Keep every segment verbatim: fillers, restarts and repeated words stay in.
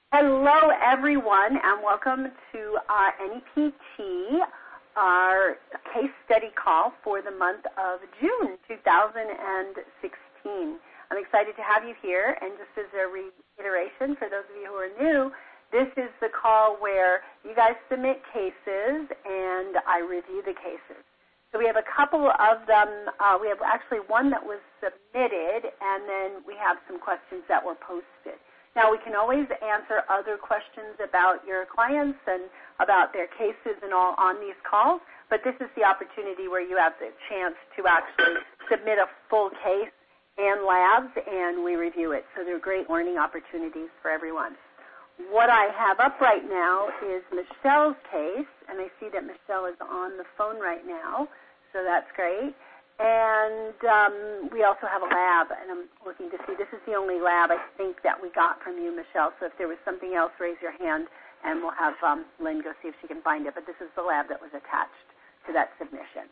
Hello, everyone, and welcome to our N E P T, our case study call for the month of June two thousand sixteen. I'm excited to have you here, and just as a reiteration for those of you who are new, this is the call where you guys submit cases and I review the cases. So we have a couple of them. Uh, we have actually one that was submitted, and then we have some questions that were posted. Now, we can always answer other questions about your clients and about their cases and all on these calls, but this is the opportunity where you have the chance to actually submit a full case and labs, and we review it. So they're great learning opportunities for everyone. What I have up right now is Michelle's case, and I see that Michelle is on the phone right now, so that's great. And um, we also have a lab, and I'm looking to see. This is the only lab I think that we got from you, Michelle. So if there was something else, raise your hand, and we'll have um, Lynn go see if she can find it. But this is the lab that was attached to that submission.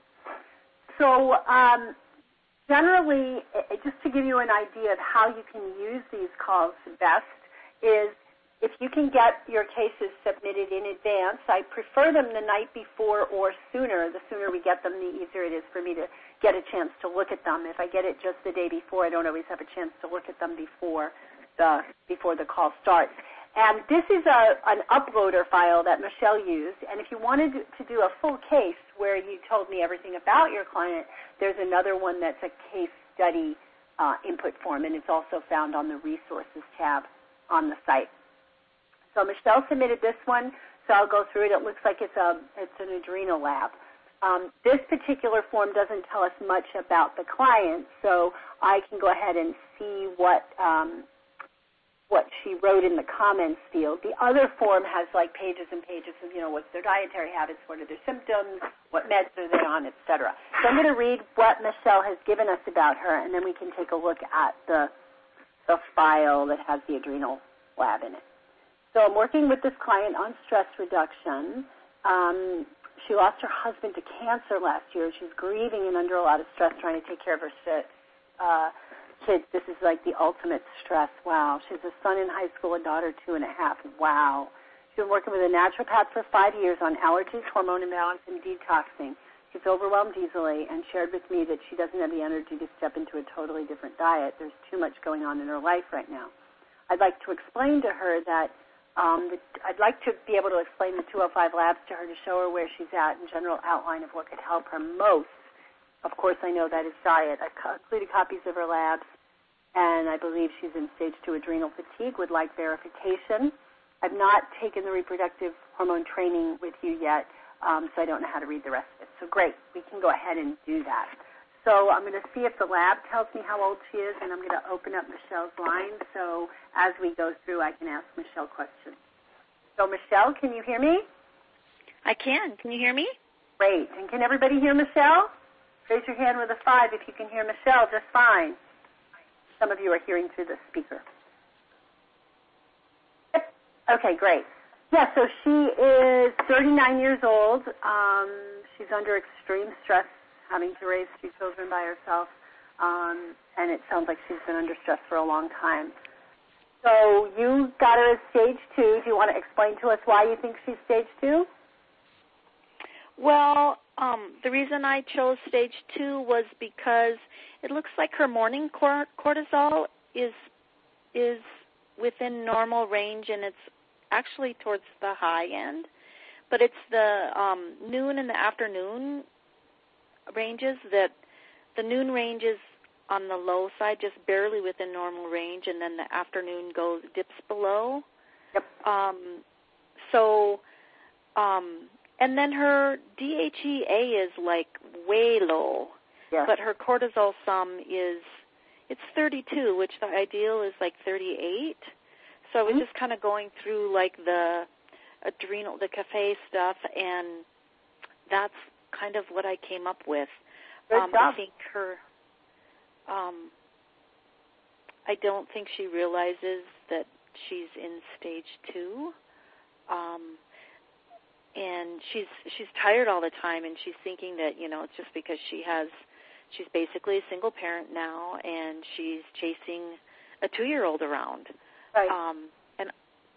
So um, generally, it, just to give you an idea of how you can use these calls best is if you can get your cases submitted in advance. I prefer them the night before or sooner. The sooner we get them, the easier it is for me to get a chance to look at them. If I get it just the day before, I don't always have a chance to look at them before the before the call starts. And this is a, an uploader file that Michelle used. And if you wanted to do a full case where you told me everything about your client, there's another one that's a case study uh, input form, and it's also found on the resources tab on the site. So Michelle submitted this one, so I'll go through it. It looks like it's a it's an adrenal lab. Um, this particular form doesn't tell us much about the client, so I can go ahead and see what um, what she wrote in the comments field. The other form has like pages and pages of, you know, what's their dietary habits, what are their symptoms, what meds are they on, et cetera. So I'm going to read what Michelle has given us about her, and then we can take a look at the the file that has the adrenal lab in it. So I'm working with this client on stress reduction. Um, she lost her husband to cancer last year. She's grieving and under a lot of stress trying to take care of her uh, kids. This is like the ultimate stress. Wow. She has a son in high school, a daughter two and a half. Wow. She's been working with a naturopath for five years on allergies, hormone imbalance, and detoxing. She's overwhelmed easily and shared with me that she doesn't have the energy to step into a totally different diet. There's too much going on in her life right now. I'd like to explain to her that Um, the, I'd like to be able to explain the two oh five labs to her to show her where she's at and general outline of what could help her most. Of course, I know that is diet. I included copies of her labs, and I believe she's in stage two adrenal fatigue, would like verification. I've not taken the reproductive hormone training with you yet, um, so I don't know how to read the rest of it. So great, we can go ahead and do that. So I'm going to see if the lab tells me how old she is, and I'm going to open up Michelle's line so as we go through I can ask Michelle questions. So Michelle, can you hear me? I can. Can you hear me? Great. And can everybody hear Michelle? Raise your hand with a five if you can hear Michelle just fine. Some of you are hearing through the speaker. Okay, great. Yeah, so she is thirty-nine years old. Um, she's under extreme stress, having to raise two children by herself, um, and it sounds like she's been under stress for a long time. So you got her as stage two. Do you want to explain to us why you think she's stage two? Well, um, the reason I chose stage two was because it looks like her morning cortisol is is within normal range, and it's actually towards the high end. But it's the um, noon and the afternoon ranges that the noon range is on the low side, just barely within normal range, and then the afternoon goes dips below. Yep. Um, so, um, and then her D H E A is like way low, yes. But her cortisol sum is it's thirty-two, which the ideal is like thirty-eight. So I was mm-hmm. just kind of going through like the adrenal, the cafe stuff, and that's kind of what I came up with. Good um, job. I think her, um, I don't think she realizes that she's in stage two, um, and she's she's tired all the time, and she's thinking that, you know, it's just because she has, she's basically a single parent now, and she's chasing a two-year-old around. Right. Um, and right.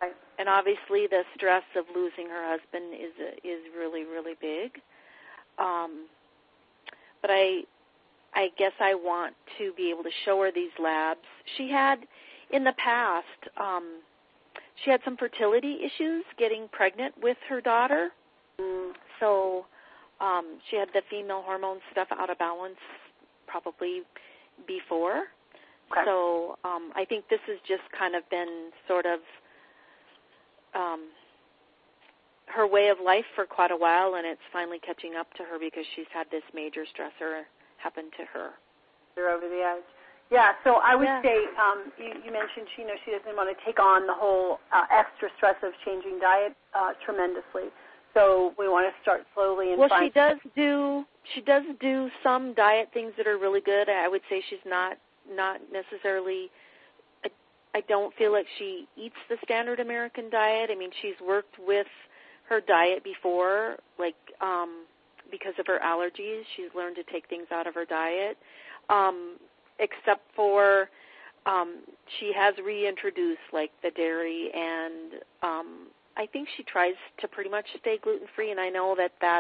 and obviously the stress of losing her husband is is really, really big. Um, but I, I guess I want to be able to show her these labs. She had, in the past, um, she had some fertility issues getting pregnant with her daughter. Mm. So um, she had the female hormone stuff out of balance probably before. Okay. So um, I think this has just kind of been sort of um, her way of life for quite a while, and it's finally catching up to her because she's had this major stressor happen to her. They're over the edge. Yeah, so I would yeah. say um, you, you mentioned she, you know, she doesn't want to take on the whole uh, extra stress of changing diet uh, tremendously. So we want to start slowly and well, find. she does do she does do some diet things that are really good. I would say she's not not necessarily. I, I don't feel like she eats the standard American diet. I mean, she's worked with her diet before, like um, because of her allergies. She's learned to take things out of her diet, um, except for um, she has reintroduced like the dairy and. Um, I think she tries to pretty much stay gluten-free, and I know that that's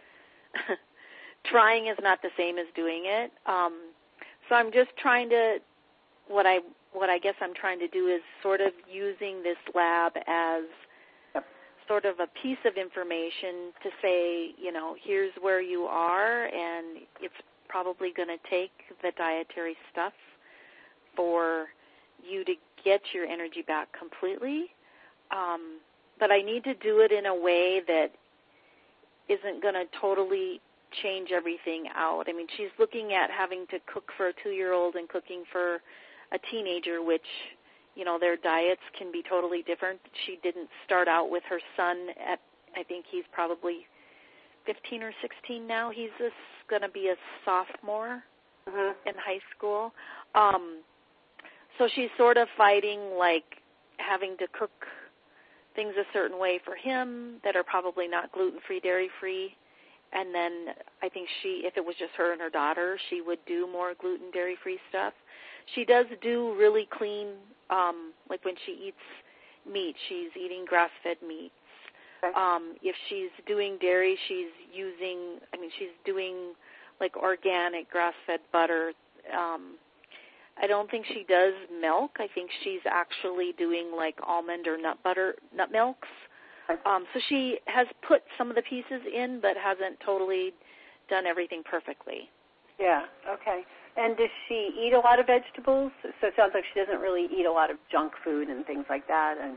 trying is not the same as doing it. Um, so I'm just trying to what I what I guess I'm trying to do is sort of using this lab as yep. sort of a piece of information to say, you know, here's where you are, and it's probably going to take the dietary stuff for you to get your energy back completely. Um, But I need to do it in a way that isn't going to totally change everything out. I mean, she's looking at having to cook for a two-year-old and cooking for a teenager, which, you know, their diets can be totally different. She didn't start out with her son at, I think he's probably fifteen or sixteen now. He's going to be a sophomore mm-hmm. in high school. Um, so she's sort of fighting, like, having to cook things a certain way for him that are probably not gluten-free, dairy-free. And then I think she, if it was just her and her daughter, she would do more gluten, dairy-free stuff. She does do really clean, um, like when she eats meat, she's eating grass-fed meats. Okay. Um, if she's doing dairy, she's using, I mean, she's doing like organic grass-fed butter. Um, I don't think she does milk. I think she's actually doing like almond or nut butter, nut milks. Um, so she has put some of the pieces in, but hasn't totally done everything perfectly. Yeah, okay. And does she eat a lot of vegetables? So it sounds like she doesn't really eat a lot of junk food and things like that. And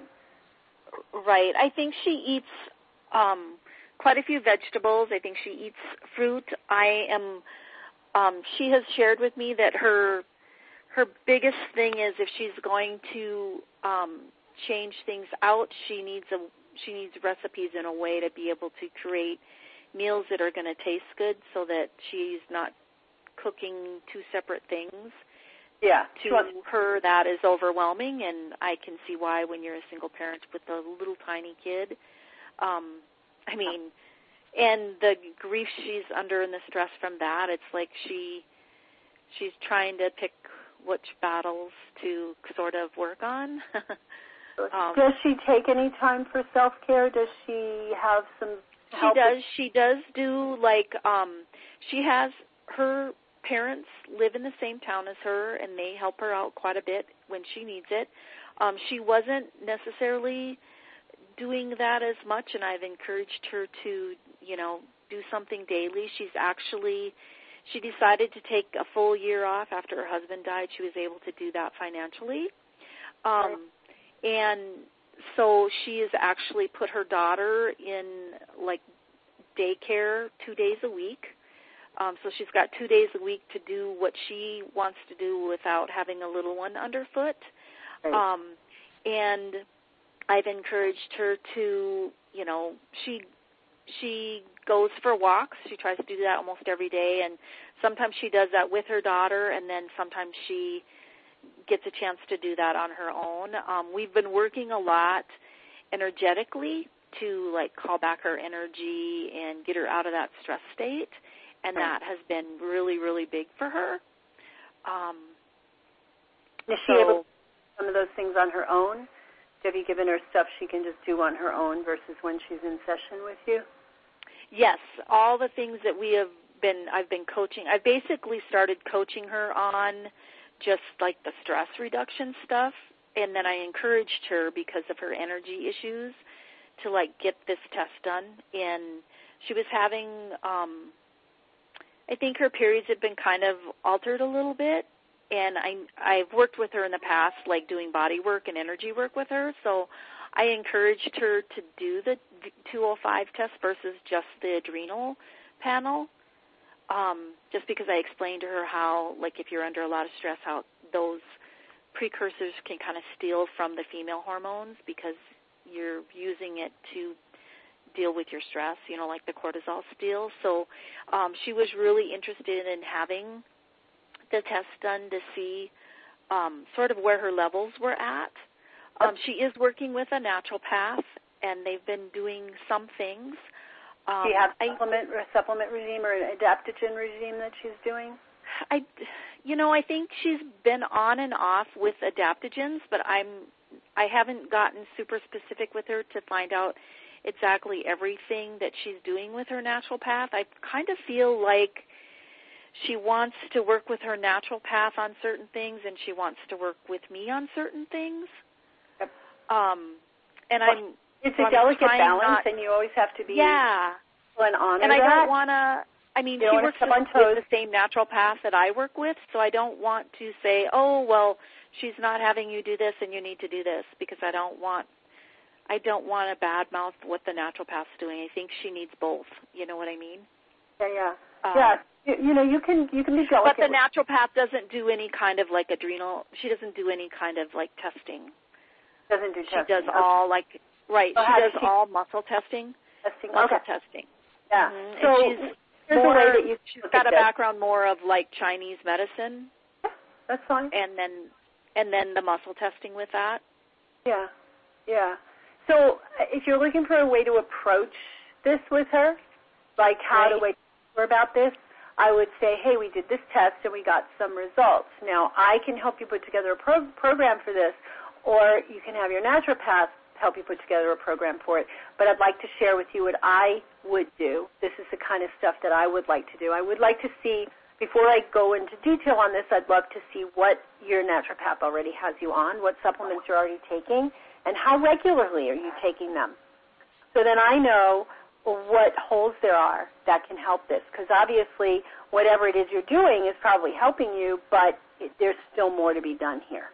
right. I think she eats um, quite a few vegetables. I think she eats fruit. I am. Um, she has shared with me that her her biggest thing is if she's going to um, change things out, she needs a she needs recipes in a way to be able to create meals that are going to taste good, so that she's not cooking two separate things. Yeah, to wants- her that is overwhelming, and I can see why when you're a single parent with a little tiny kid. Um, I mean, and the grief she's under and the stress from that, it's like she she's trying to pick which battles to sort of work on. um, does she take any time for self-care? Does she have some help? She does. She does do, like, um, she has her parents live in the same town as her, and they help her out quite a bit when she needs it. Um, she wasn't necessarily doing that as much, and I've encouraged her to, you know, do something daily. She's actually, she decided to take a full year off after her husband died. She was able to do that financially. Um, and so she has actually put her daughter in, like, daycare two days a week. Um, so she's got two days a week to do what she wants to do without having a little one underfoot. Right. Um, and I've encouraged her to, you know, she she goes for walks. She tries to do that almost every day, and sometimes she does that with her daughter, and then sometimes she gets a chance to do that on her own. Um, we've been working a lot energetically to, like, call back her energy and get her out of that stress state, and right. that has been really, really big for her. Um, Is she so, able to do some of those things on her own? Have you given her stuff she can just do on her own versus when she's in session with you? Yes, all the things that we have been, I've been coaching. I basically started coaching her on just like the stress reduction stuff, and then I encouraged her because of her energy issues to like get this test done. And she was having, um, I think her periods had been kind of altered a little bit. And I, I've worked with her in the past, like doing body work and energy work with her. So I encouraged her to do the two oh five test versus just the adrenal panel, um, just because I explained to her how, like, if you're under a lot of stress, how those precursors can kind of steal from the female hormones because you're using it to deal with your stress, you know, like the cortisol steals. So um, she was really interested in having the test done to see um, sort of where her levels were at. Um, she is working with a naturopath, and they've been doing some things. Um, Do you have a I, supplement, or a supplement regime or an adaptogen regime that she's doing? I, you know, I think she's been on and off with adaptogens, but I'm, I haven't gotten super specific with her to find out exactly everything that she's doing with her naturopath. I kind of feel like she wants to work with her naturopath on certain things, and she wants to work with me on certain things. Yep. Um, and well, I'm it's so a I'm delicate balance, not, and you always have to be yeah. and honor And I that. don't want to. I mean, you she works with the same naturopath that I work with, so I don't want to say, oh, well, she's not having you do this, and you need to do this, because I don't want. I don't want to badmouth what the naturopath's doing. I think she needs both. You know what I mean? Yeah, yeah, um, yeah. You, you know, you can you can be delicate. But the naturopath doesn't do any kind of like adrenal. She doesn't do any kind of like testing. Doesn't do she testing. does okay. all like right. So she does she, all muscle testing. Testing. Muscle okay. testing. Yeah. Mm-hmm. So and she's there's more, a way that you she's got a this. background more of like Chinese medicine. Yeah, that's fine. And then and then the muscle testing with that. Yeah. Yeah. So if you're looking for a way to approach this with her, like how right. to wait her about this, I would say, hey, we did this test and we got some results. Now, I can help you put together a pro- program for this, or you can have your naturopath help you put together a program for it. But I'd like to share with you what I would do. This is the kind of stuff that I would like to do. I would like to see, before I go into detail on this, I'd love to see what your naturopath already has you on, what supplements you're already taking, and how regularly are you taking them. So then I know what holes there are that can help this, because obviously whatever it is you're doing is probably helping you, but it, there's still more to be done here.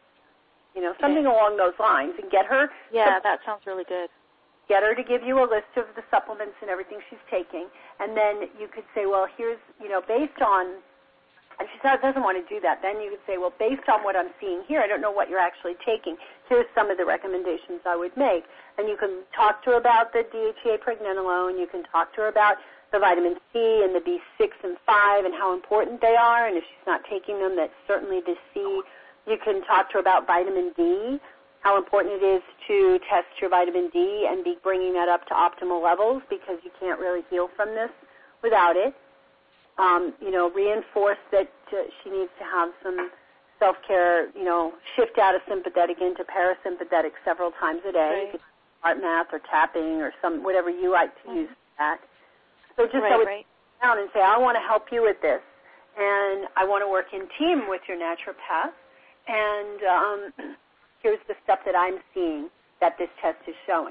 You know, something yeah. along those lines, and get her. Yeah, to, that sounds really good. Get her to give you a list of the supplements and everything she's taking, and then you could say, well, here's, you know, based on, and she doesn't want to do that, then you could say, well, based on what I'm seeing here, I don't know what you're actually taking. Here's some of the recommendations I would make. And you can talk to her about the D H E A pregnenolone. You can talk to her about the vitamin C and the B six and five and how important they are. And if she's not taking them, that's certainly the C. You can talk to her about vitamin D, how important it is to test your vitamin D and be bringing that up to optimal levels, because you can't really heal from this without it. Um, you know, reinforce that uh, she needs to have some self-care, you know, shift out of sympathetic into parasympathetic several times a day. Right. You could start math or tapping or some whatever you like to mm-hmm. use that. So just right, I would right. sit down and say, I want to help you with this, and I want to work in team with your naturopath, and um, here's the stuff that I'm seeing that this test is showing.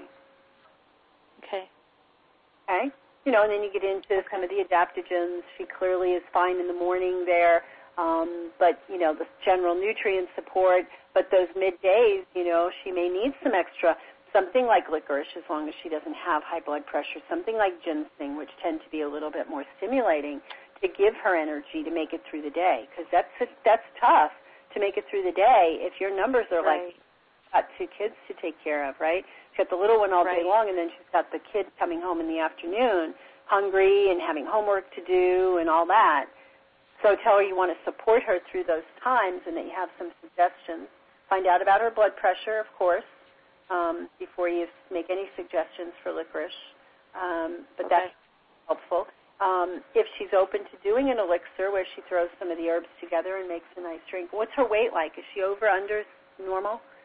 Okay. Okay? You know, and then you get into some of the adaptogens. She clearly is fine in the morning there, um, but, you know, the general nutrient support. But those middays, you know, she may need some extra, something like licorice as long as she doesn't have high blood pressure, something like ginseng, which tend to be a little bit more stimulating, to give her energy to make it through the day. Because that's, that's tough to make it through the day if your numbers are right. like, got two kids to take care of, right? She's got the little one all right. day long, and then she's got the kid coming home in the afternoon, hungry and having homework to do and all that. So tell her you want to support her through those times and that you have some suggestions. Find out about her blood pressure, of course, um, before you make any suggestions for licorice. Um, but okay. that's helpful. Um, if she's open to doing an elixir where she throws some of the herbs together and makes a nice drink. What's her weight like? Is she over, under, normal?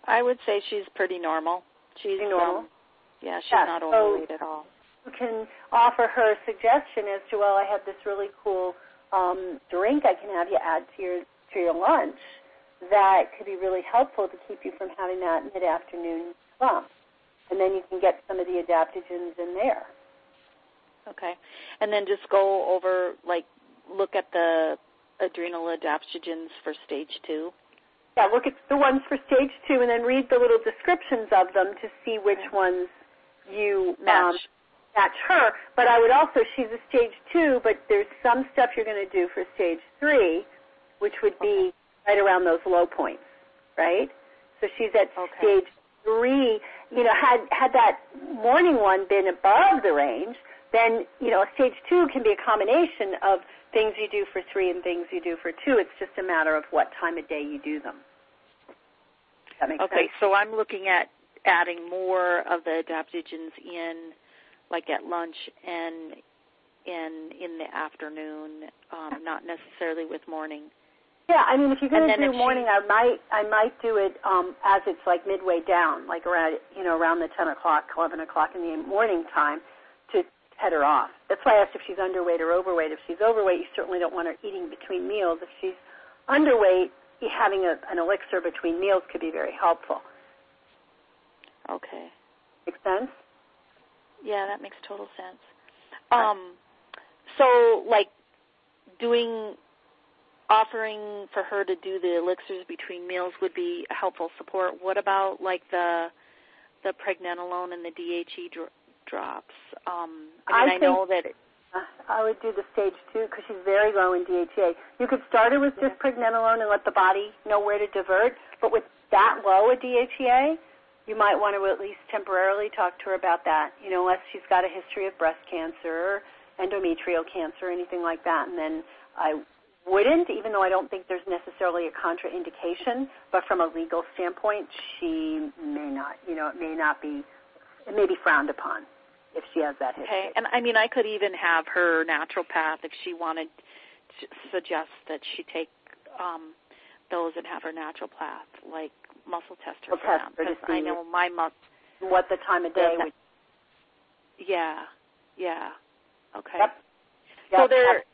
I would say she's pretty normal. She's pretty normal. Um, yeah, she's yeah, not so overweight at all. You can offer her a suggestion as to, well, I have this really cool um, drink I can have you add to your to your lunch that could be really helpful to keep you from having that mid-afternoon slump. And then you can get some of the adaptogens in there. Okay. And then just go over, like, look at the adrenal adaptogens for stage two. Yeah, look at the ones for stage two and then read the little descriptions of them to see which okay. ones you match. Um, match her. But I would also, she's a stage two, but there's some stuff you're going to do for stage three, which would be okay. right around those low points, right? So she's at okay. stage three. You know, had had that morning one been above the range, then, you know, stage two can be a combination of things you do for three and things you do for two. It's just a matter of what time of day you do them. Does that make okay, sense? So I'm looking at adding more of the adaptogens in, like at lunch and in in the afternoon, um, not necessarily with morning. Yeah, I mean, if you're going to do morning, she, I might I might do it um, as it's like midway down, like around you know around the ten o'clock, eleven o'clock in the morning time, to head her off. That's why I asked if she's underweight or overweight. If she's overweight, you certainly don't want her eating between meals. If she's underweight, having a, an elixir between meals could be very helpful. Okay. Make sense? Yeah, that makes total sense. Um, so, like, doing, offering for her to do the elixirs between meals would be a helpful support. What about, like, the the pregnenolone and the D H E dro- drops? Um, I mean, I, I know that... It, I would do the stage two because she's very low in D H E A. You could start her with just pregnenolone and let the body know where to divert, but with that low a D H E A, you might want to at least temporarily talk to her about that, you know, unless she's got a history of breast cancer or endometrial cancer or anything like that. And then I wouldn't, even though I don't think there's necessarily a contraindication, but from a legal standpoint, she may not, you know, it may not be, it may be frowned upon if she has that history. Okay, and I mean, I could even have her naturopath, if she wanted to suggest that she take um, those and have her naturopath, like, muscle test her for them, because I know my muscle. What the time of day would. Yeah, yeah. Okay. Yep. So yep. there.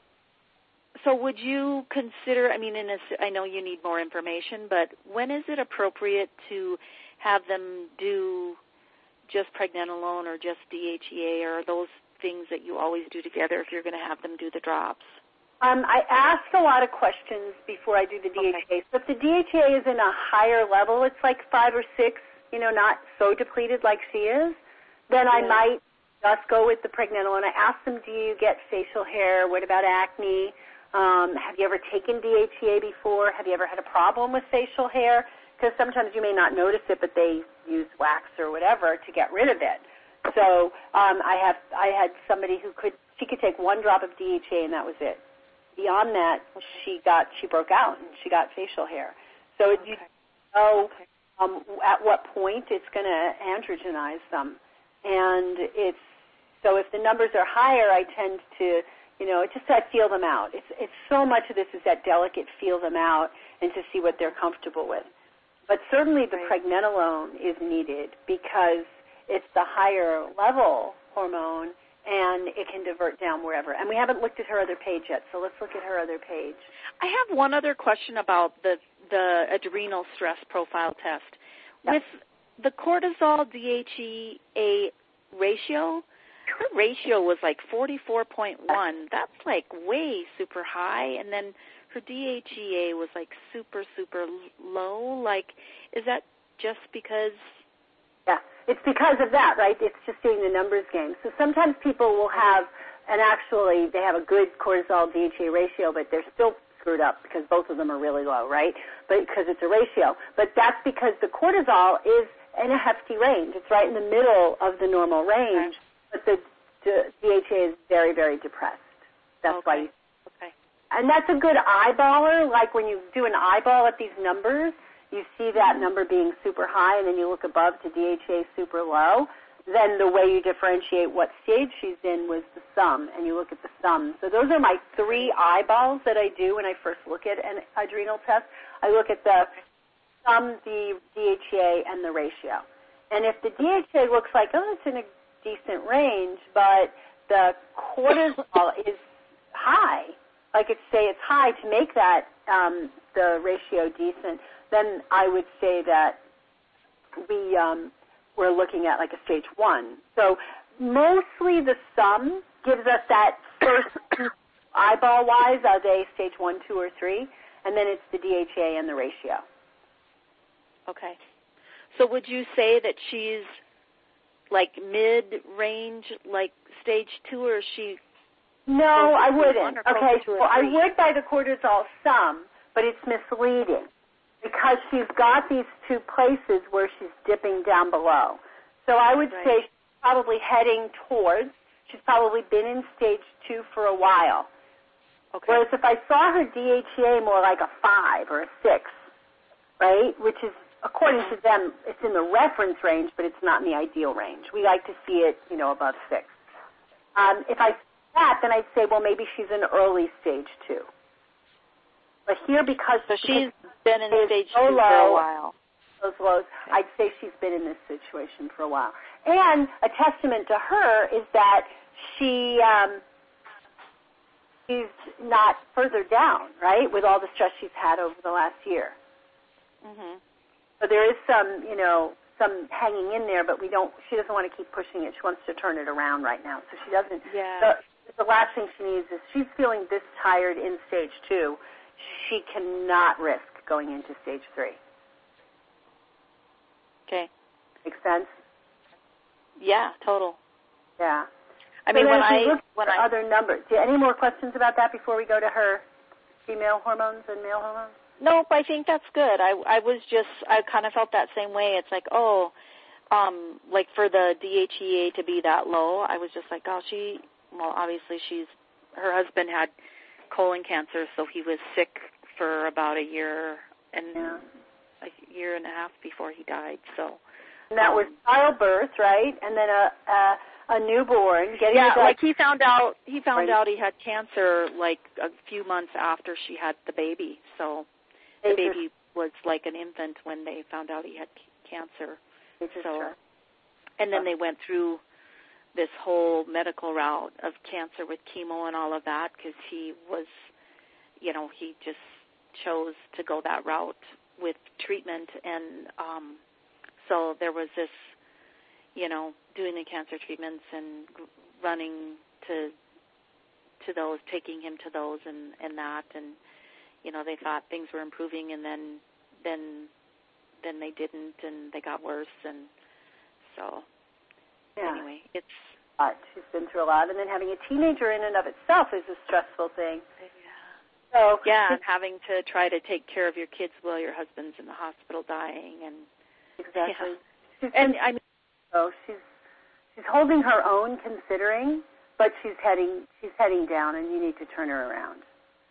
So would you consider? I mean, in a, I know you need more information, but when is it appropriate to have them do just pregnenolone or just D H E A, or are those things that you always do together if you're going to have them do the drops? Um, I ask a lot of questions before I do the D H E A. Okay. So if the D H E A is in a higher level, it's like five or six, you know, not so depleted like she is, then yeah. I might just go with the pregnenolone. I ask them, do you get facial hair? What about acne? Um, have you ever taken D H E A before? Have you ever had a problem with facial hair? Because sometimes you may not notice it, but they use wax or whatever to get rid of it. So um, I have I had somebody who could, she could take one drop of D H E A and that was it. Beyond that, she got she broke out and she got facial hair. So okay. you know um, at what point it's going to androgenize them, and it's so if the numbers are higher, I tend to you know just I feel them out. It's it's so much of this is that delicate feel them out and to see what they're comfortable with. But certainly the right. pregnenolone is needed because it's the higher level hormone. And it can divert down wherever. And we haven't looked at her other page yet, so let's look at her other page. I have one other question about the the adrenal stress profile test. Yep. With the cortisol D H E A ratio, her ratio was like forty-four point one. That's like way super high. And then her D H E A was like super, super low. Like, is that just because... Yeah, it's because of that, right? It's just doing the numbers game. So sometimes people will have, and actually they have a good cortisol D H E A ratio, but they're still screwed up because both of them are really low, right? But because it's a ratio. But that's because the cortisol is in a hefty range. It's right in the middle of the normal range, but the, the D H E A is very, very depressed. That's okay. why you, okay. And that's a good eyeballer, like when you do an eyeball at these numbers, you see that number being super high, and then you look above to D H E A super low, then the way you differentiate what stage she's in was the sum, and you look at the sum. So those are my three eyeballs that I do when I first look at an adrenal test. I look at the sum the D H E A and the ratio. And if the D H E A looks like, oh, it's in a decent range, but the cortisol is high, like it's say it's high to make that um, the ratio decent, then I would say that we um, we're looking at like a stage one. So mostly the sum gives us that first eyeball-wise, are they stage one, two, or three? And then it's the D H E A and the ratio. Okay. So would you say that she's like mid-range, like stage two, or is she? No, I wouldn't. Okay, well, I would by the cortisol sum, but it's misleading because she's got these two places where she's dipping down below. So I would right. say she's probably heading towards, she's probably been in stage two for a while. Okay. Whereas if I saw her D H E A more like a five or a six, right, which is, according to them, it's in the reference range, but it's not in the ideal range. We like to see it, you know, above six. Um, if I see that, then I'd say, well, maybe she's in early stage two. But here, because so she's because been in stage so two low, for a while. Those lows, I'd say she's been in this situation for a while. And a testament to her is that she um, she's not further down, right, with all the stress she's had over the last year. Mm-hmm. So there is some, you know, some hanging in there, but we don't. She doesn't want to keep pushing it. She wants to turn it around right now. So she doesn't. Yeah. The, the last thing she needs is she's feeling this tired in stage two. She cannot risk going into stage three. Okay. Make sense? Yeah, total. Yeah. I mean, so when if I you look when at I other numbers, do you have any more questions about that before we go to her female hormones and male hormones? Nope, I think that's good. I I was just I kind of felt that same way. It's like, oh, um, like for the D H E A to be that low, I was just like, oh, she. Well, obviously she's her husband had colon cancer, so he was sick for about a year and yeah. a year and a half before he died. So and that um, was childbirth, right? And then a a, a newborn getting yeah, the like he found out he found right. out he had cancer like a few months after she had the baby. So. The baby was like an infant when they found out he had cancer. So, and then they went through this whole medical route of cancer with chemo and all of that because he was, you know, he just chose to go that route with treatment. And um, so there was this, you know, doing the cancer treatments and running to to those, taking him to those and, and that and you know, they thought things were improving, and then, then, then they didn't, and they got worse, and so. Yeah. Anyway, it's. Uh, she's been through a lot, and then having a teenager in and of itself is a stressful thing. Yeah. So. Yeah, and having to try to take care of your kids while your husband's in the hospital dying, and. Exactly. Yeah. And I mean. So she's she's holding her own, considering, but she's heading she's heading down, and you need to turn her around.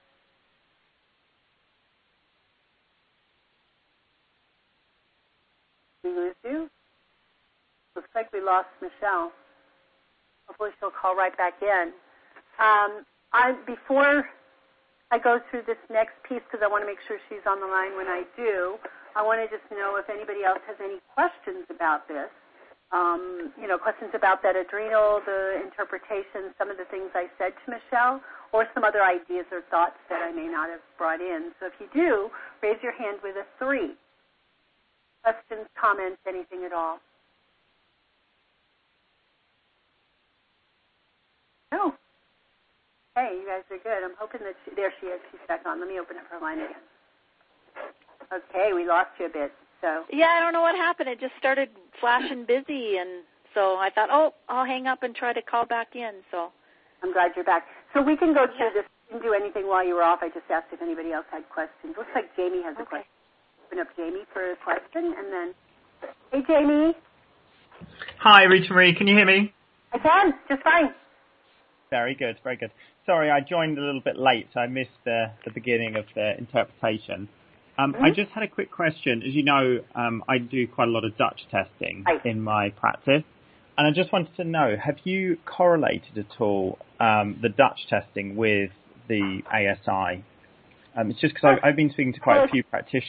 We lose you? Looks like we lost Michelle. Hopefully she'll call right back in. Um, I before I go through this next piece, because I want to make sure she's on the line when I do, I want to just know if anybody else has any questions about this. Um, you know, questions about that adrenal, the interpretation, some of the things I said to Michelle, or some other ideas or thoughts that I may not have brought in. So if you do, raise your hand with a three. Questions, comments, anything at all? No. Hey, you guys are good. I'm hoping that she, there she is. She's back on. Let me open up her line again. Okay, we lost you a bit. So. Yeah, I don't know what happened. It just started flashing busy, and so I thought, oh, I'll hang up and try to call back in. So. I'm glad you're back. So we can go through yeah. this. You didn't do anything while you were off. I just asked if anybody else had questions. Looks like Jamie has a okay. question. Open up Jamie for a question, and then, hey, Jamie. Hi, Rita Marie. Can you hear me? I can, just fine. Very good, very good. Sorry, I joined a little bit late, so I missed uh, the beginning of the interpretation. Um, mm-hmm. I just had a quick question. As you know, um, I do quite a lot of Dutch testing right. in my practice, and I just wanted to know, have you correlated at all um, the Dutch testing with the A S I? Um, it's just because I've, I've been speaking to quite a few practitioners,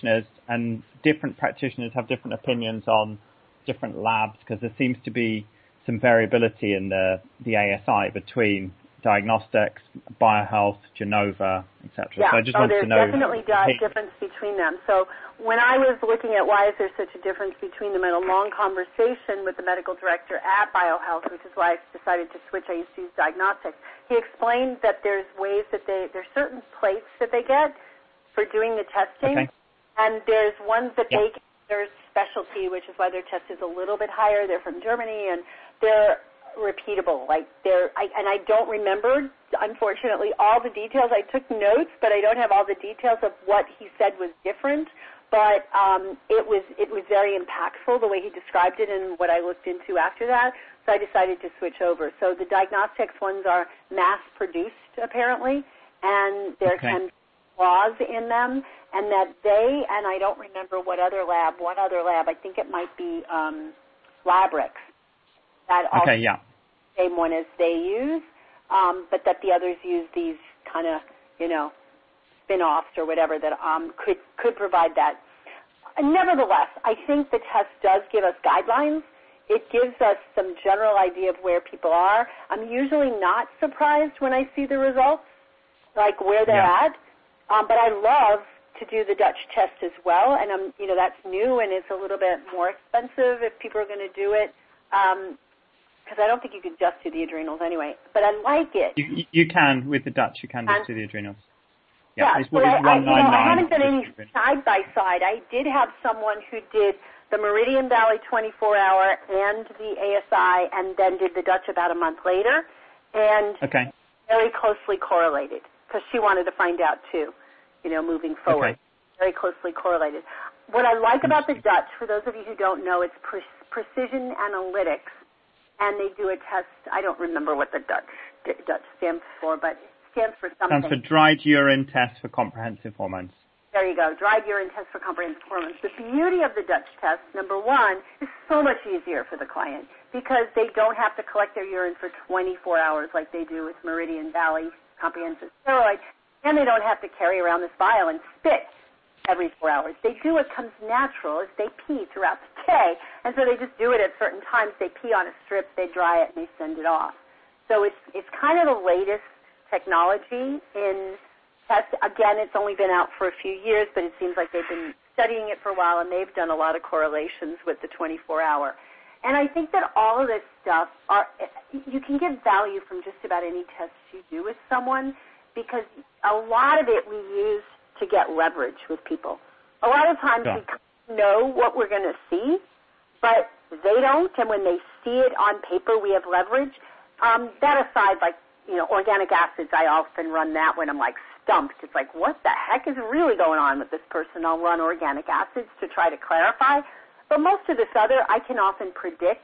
and different practitioners have different opinions on different labs because there seems to be some variability in the, the A S I between Diagnostics, BioHealth, Genova, et cetera. Yeah, so I just oh, wanted to know. there's definitely a difference between them. So when I was looking at why is there such a difference between them, in a long conversation with the medical director at BioHealth, which is why I decided to switch, I used to use Diagnostics, he explained that there's ways that they, there's certain plates that they get for doing the testing, okay. and there's ones that yep. they get their specialty, which is why their test is a little bit higher. They're from Germany, and they're repeatable. Like they're, I, and I don't remember, unfortunately, all the details. I took notes, but I don't have all the details of what he said was different. But um, it was it was very impactful the way he described it, and what I looked into after that. So I decided to switch over. So the Diagnostics ones are mass-produced, apparently, and there okay. can be flaws in them, and that they, and I don't remember what other lab, one other lab, I think it might be um, Labrix, that also okay, yeah. the same one as they use, um, but that the others use these kind of, you know, spin-offs or whatever that um, could, could provide that. Nevertheless, I think the test does give us guidelines. It gives us some general idea of where people are. I'm usually not surprised when I see the results, like where they're yeah. at, um, but I love to do the Dutch test as well, and I'm, you know, that's new and it's a little bit more expensive if people are going to do it. Um, because I don't think you can just do the adrenals anyway. But I like it. You, you can, with the Dutch, you can just do the adrenals. Yeah, yeah it's, so it's I, I, you know, I haven't done any adrenals. side-by-side. I did have someone who did the Meridian Valley twenty-four hour and the A S I and then did the Dutch about a month later, and okay. very closely correlated because she wanted to find out too, you know, moving forward. Okay. Very closely correlated. What I like about the Dutch, for those of you who don't know, it's pre- precision analytics. And they do a test. I don't remember what the Dutch Dutch stands for, but it stands for something. Stands for dried urine test for comprehensive hormones. There you go, dried urine test for comprehensive hormones. The beauty of the Dutch test, number one, is so much easier for the client because they don't have to collect their urine for twenty-four hours like they do with Meridian Valley comprehensive steroid, and they don't have to carry around this vial and spit every four hours. They do what comes natural as they pee throughout the day, and so they just do it at certain times. They pee on a strip, they dry it, and they send it off. So it's it's kind of the latest technology in test. Again, it's only been out for a few years, but it seems like they've been studying it for a while, and they've done a lot of correlations with the twenty-four hour. And I think that all of this stuff, are you can get value from just about any test you do with someone because a lot of it we use to get leverage with people. A lot of times yeah. we know what we're going to see, but they don't, and when they see it on paper, we have leverage. Um, that aside, like, you know, organic acids, I often run that when I'm, like, stumped. It's like, what the heck is really going on with this person? I'll run organic acids to try to clarify. But most of this other, I can often predict,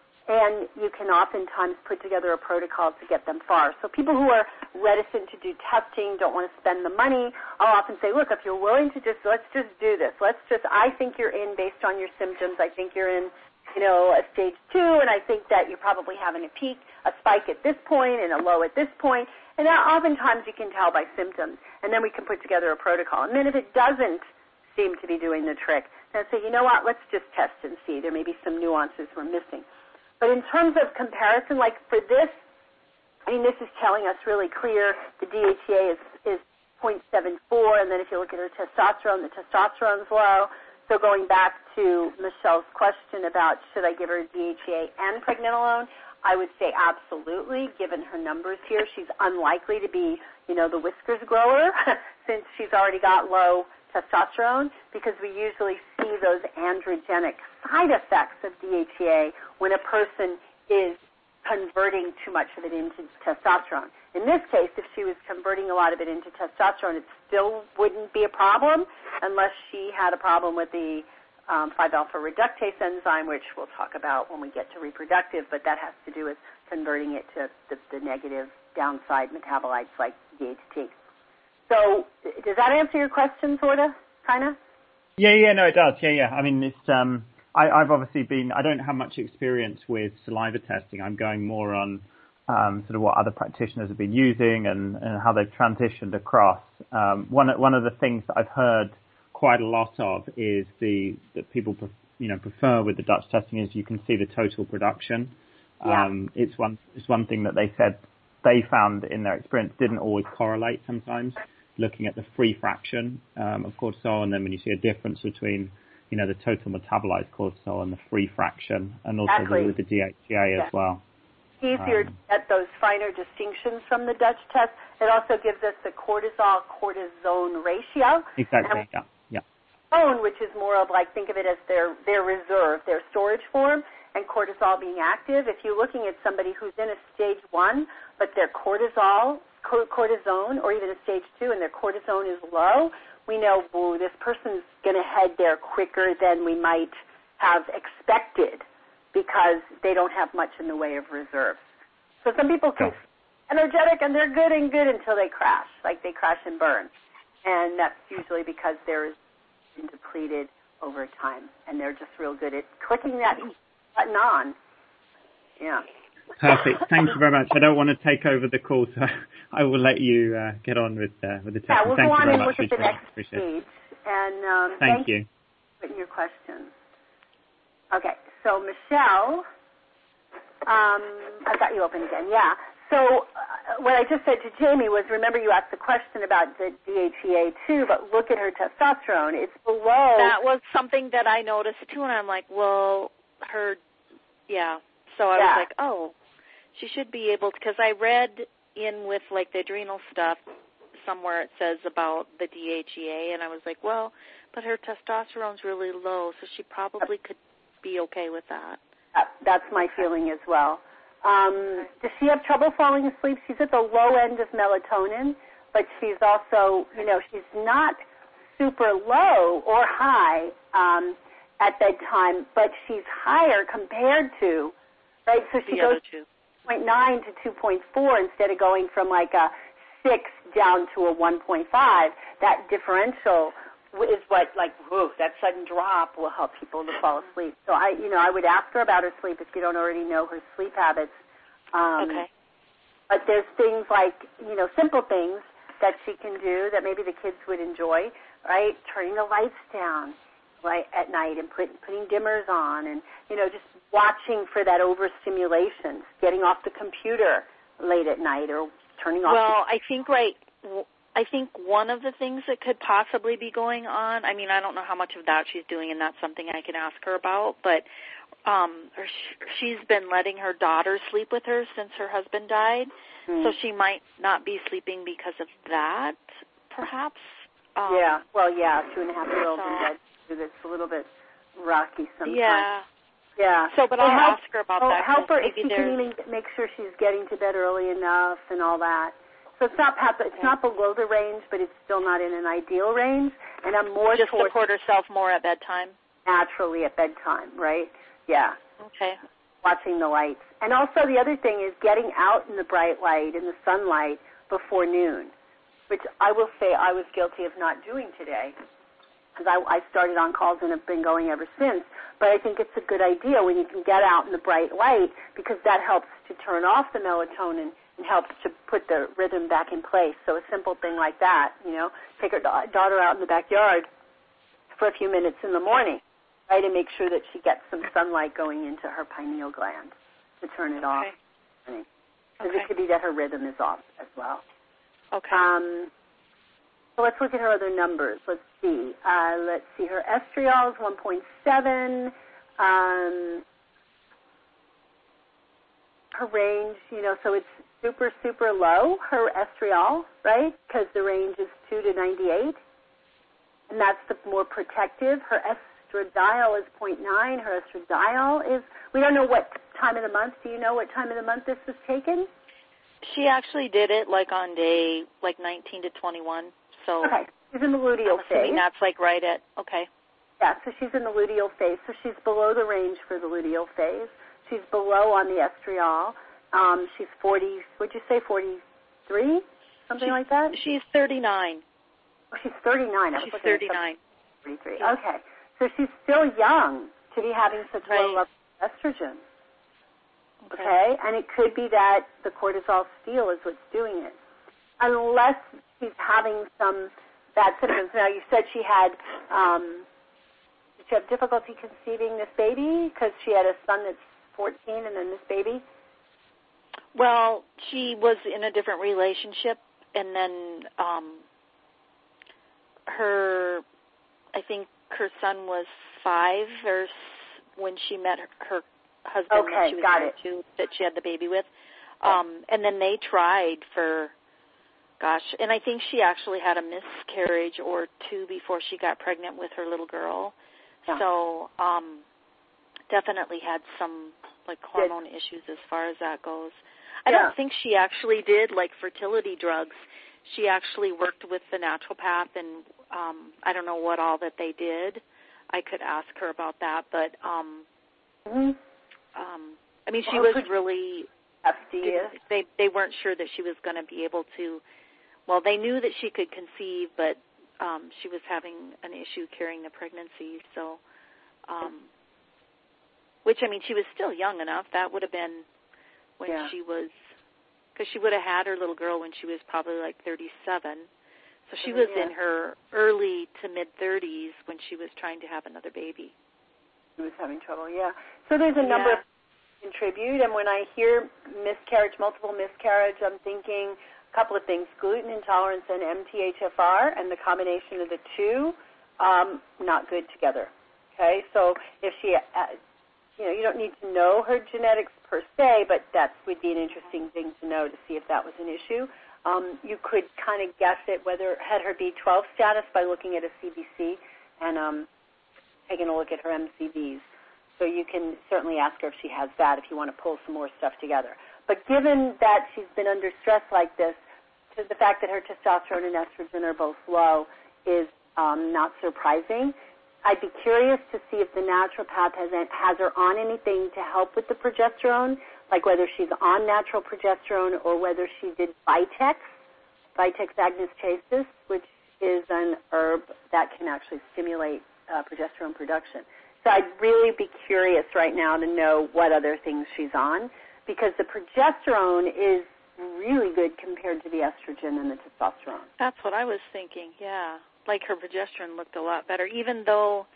and you can oftentimes put together a protocol to get them far. So people who are reticent to do testing, don't want to spend the money, I'll often say, look, if you're willing to just, let's just do this. Let's just, I think you're in based on your symptoms. I think you're in, you know, a stage two, and I think that you're probably having a peak, a spike at this point and a low at this point. And that oftentimes you can tell by symptoms. And then we can put together a protocol. And then if it doesn't seem to be doing the trick, then say, you know what, let's just test and see. There may be some nuances we're missing. But in terms of comparison, like for this, I mean, this is telling us really clear the D H E A is, is zero point seven four, and then if you look at her testosterone, the testosterone's low. So going back to Michelle's question about should I give her D H E A and pregnenolone, I would say absolutely. Given her numbers here, she's unlikely to be, you know, the whiskers grower since she's already got low testosterone, because we usually see those androgenic side effects of D H E A when a person is converting too much of it into testosterone. In this case, if she was converting a lot of it into testosterone, it still wouldn't be a problem unless she had a problem with the um, five alpha reductase enzyme, which we'll talk about when we get to reproductive, but that has to do with converting it to the, the negative downside metabolites like D H T. So does that answer your question, sort of, kind of? Yeah, yeah, no, it does. Yeah, yeah. I mean, it's um, I, I've obviously been, I don't have much experience with saliva testing. I'm going more on um, sort of what other practitioners have been using and, and how they've transitioned across. Um, one, one of the things that I've heard quite a lot of is the that people pre- you know prefer with the Dutch testing is you can see the total production. Yeah. Um, it's one it's one thing that they said they found in their experience didn't always correlate sometimes. Looking at the free fraction um, of cortisol, and then when you see a difference between you know the total metabolized cortisol and the free fraction, and also Exactly. the, with the D H E A yeah. as well. Easier Um, to get those finer distinctions from the Dutch test. It also gives us the cortisol-cortisone ratio. Exactly, And yeah, yeah. cortisone, which is more of like, think of it as their, their reserve, their storage form, and cortisol being active. If you're looking at somebody who's in a stage one, but their cortisol, cortisone, or even a stage two, and their cortisone is low, we know, ooh, this person's going to head there quicker than we might have expected because they don't have much in the way of reserves. So some people can be energetic and they're good and good until they crash, like they crash and burn. And that's usually because they're depleted over time, and they're just real good at clicking that button on. Yeah. Perfect. Thank you very much. I don't want to take over the call, so I will let you uh, get on with uh, with the testing. Yeah, we'll thank go you on very and much. look at the next page. And um, thank, thank you you for putting your questions. Okay, so Michelle, um, I've got you open again. Yeah. So uh, what I just said to Jamie was, remember you asked the question about the D H E A too, but look at her testosterone. It's below. That was something that I noticed too, and I'm like, well, her, yeah. So I yeah. was like, oh, she should be able to, because I read in with like the adrenal stuff, somewhere it says about the D H E A, and I was like, well, but her testosterone's really low, so she probably could be okay with that. That's my feeling as well. Um, does she have trouble falling asleep? She's at the low end of melatonin, but she's also, you know, she's not super low or high um, at bedtime, but she's higher compared to, right? So she the goes other two. two point nine to two point four instead of going from like a six down to a one point five. That differential is what, like, whoa, that sudden drop will help people to fall asleep. So I, you know, I would ask her about her sleep if you don't already know her sleep habits. Um, Okay. But there's things like, you know, simple things that she can do that maybe the kids would enjoy, right? Turning the lights down, right, at night and put, putting dimmers on, and, you know, just watching for that overstimulation, getting off the computer late at night or turning off. Well, the- I think right. I think one of the things that could possibly be going on, I mean, I don't know how much of that she's doing, and that's something I can ask her about, but um, she's been letting her daughter sleep with her since her husband died, mm-hmm. so she might not be sleeping because of that, perhaps. Um, yeah, well, yeah, two and a half year old so, in bed, that's a little bit rocky sometimes. Yeah. Yeah. So, but well, I'll help, ask her about well, that. Help her if maybe she can even make sure she's getting to bed early enough and all that. So it's not it's not below the range, but it's still not in an ideal range. And I'm more just towards support herself more at bedtime. Naturally at bedtime, right? Yeah. Okay. Watching the lights, and also the other thing is getting out in the bright light, in the sunlight before noon, which I will say I was guilty of not doing today, because I, I started on calls and have been going ever since. But I think it's a good idea when you can get out in the bright light, because that helps to turn off the melatonin and helps to put the rhythm back in place. So a simple thing like that, you know, take her da- daughter out in the backyard for a few minutes in the morning, right, and make sure that she gets some sunlight going into her pineal gland to turn it off. Okay. Because okay. it could be that her rhythm is off as well. Okay. Um, so let's look at her other numbers. Let's see. Uh, let's see. Her estriol is one point seven. Um, her range, you know, so it's super, super low, her estriol, right, because the range is two to ninety-eight, and that's the more protective. Her estradiol is zero point nine. Her estradiol is, we don't know what time of the month. Do you know what time of the month this was taken? She actually did it, like, on day, like, nineteen to twenty-one, so. Okay, she's in the luteal I'm assuming phase. that's, like, right at, okay. Yeah, so she's in the luteal phase, so she's below the range for the luteal phase. She's below on the estriol. Um, she's forty, would you say forty-three? Something she's, like that? She's thirty-nine. Oh, she's thirty-nine. I was she's looking at thirty-nine. forty-three. Yeah. Okay. So she's still young to be having such right. low levels of estrogen. Okay. okay. And it could be that the cortisol steal is what's doing it. Unless she's having some bad symptoms. Now, you said she had, um, did she have difficulty conceiving this baby because she had a son that's fourteen and then this baby? Well, she was in a different relationship, and then um, her, I think her son was five or s- when she met her, her husband okay, that she was got married it. to, that she had the baby with. Um, and then they tried for, gosh, and I think she actually had a miscarriage or two before she got pregnant with her little girl. Yeah. So um, definitely had some like hormone Good. issues as far as that goes. I yeah. don't think she actually did like fertility drugs. She actually worked with the naturopath, and um, I don't know what all that they did. I could ask her about that, but um, mm-hmm. um, I mean, she well, was really. They they weren't sure that she was going to be able to. Well, they knew that she could conceive, but um, she was having an issue carrying the pregnancy. So, um, which I mean, she was still young enough. That would have been when yeah. she was, because she would have had her little girl when she was probably like thirty-seven. So she was yeah. in her early to mid thirties when she was trying to have another baby. She was having trouble. Yeah. So there's a number. Yeah. of contribute, and when I hear miscarriage, multiple miscarriage, I'm thinking a couple of things: gluten intolerance and M T H F R, and the combination of the two, um, not good together. Okay, so if she, uh, you know, you don't need to know her genetics per se, but that would be an interesting thing to know to see if that was an issue. Um, you could kind of guess it whether had her B twelve status by looking at a C B C and um, taking a look at her M C Vs. So you can certainly ask her if she has that if you want to pull some more stuff together. But given that she's been under stress like this, to the fact that her testosterone and estrogen are both low is um, not surprising. I'd be curious to see if the naturopath has, has her on anything to help with the progesterone, like whether she's on natural progesterone or whether she did Vitex, Vitex agnus chasis, which is an herb that can actually stimulate uh, progesterone production. So I'd really be curious right now to know what other things she's on, because the progesterone is really good compared to the estrogen and the testosterone. That's what I was thinking, yeah. Like her progesterone looked a lot better. Even though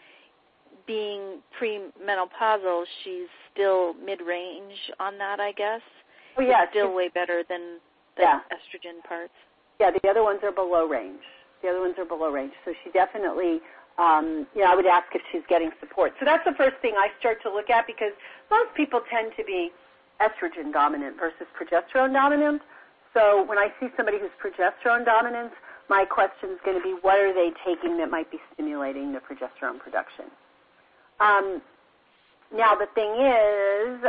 being premenopausal, she's still mid-range on that, I guess. Oh, yeah. It's still way better than the yeah. estrogen parts. Yeah, the other ones are below range. The other ones are below range. So she definitely... Um, you know, I would ask if she's getting support. So that's the first thing I start to look at, because most people tend to be estrogen dominant versus progesterone dominant. So when I see somebody who's progesterone dominant, my question is going to be, what are they taking that might be stimulating the progesterone production? Um, now, the thing is,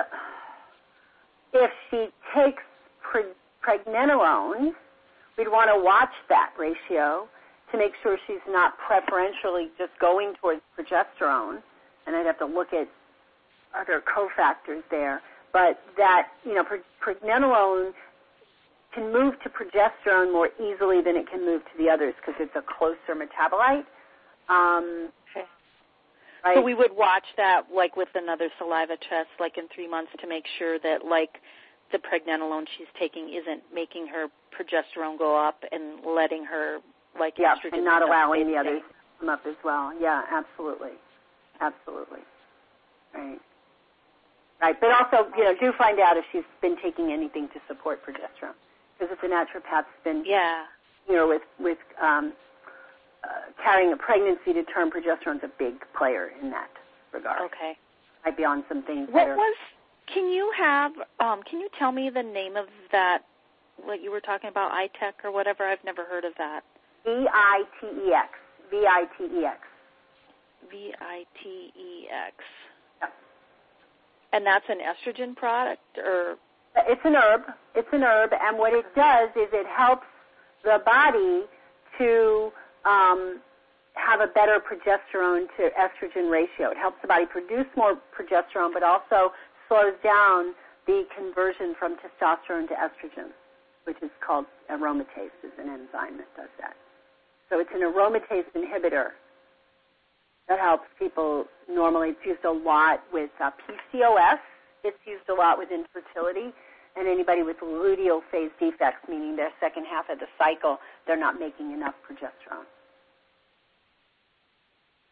if she takes pre- pregnenolone, we'd want to watch that ratio to make sure she's not preferentially just going towards progesterone, and I'd have to look at other cofactors there, but that, you know, pregnenolone can move to progesterone more easily than it can move to the others because it's a closer metabolite. Um, okay. Right? So we would watch that, like, with another saliva test, like in three months to make sure that, like, the pregnenolone she's taking isn't making her progesterone go up and letting her like yeah, estrogen and not allowing the others to come up as well. Yeah, absolutely. Absolutely. Right. Right. But also, you know, do find out if she's been taking anything to support progesterone. Because if the naturopath's been, yeah. you know, with, with um, uh, carrying a pregnancy to term, progesterone's a big player in that regard. Okay. Might be on some things what that are... was, can you have, um, can you tell me the name of that, what you were talking about, I T E C or whatever? I've never heard of that. V I T E X. V I T E X. V I T E X. Yeah. And that's an estrogen product, or? It's an herb. It's an herb, and what it does is it helps the body to um, have a better progesterone to estrogen ratio. It helps the body produce more progesterone, but also slows down the conversion from testosterone to estrogen, which is called aromatase, is an enzyme that does that. So it's an aromatase inhibitor that helps people normally. It's used a lot with uh, P C O S. It's used a lot with infertility. And anybody with luteal phase defects, meaning their second half of the cycle, they're not making enough progesterone.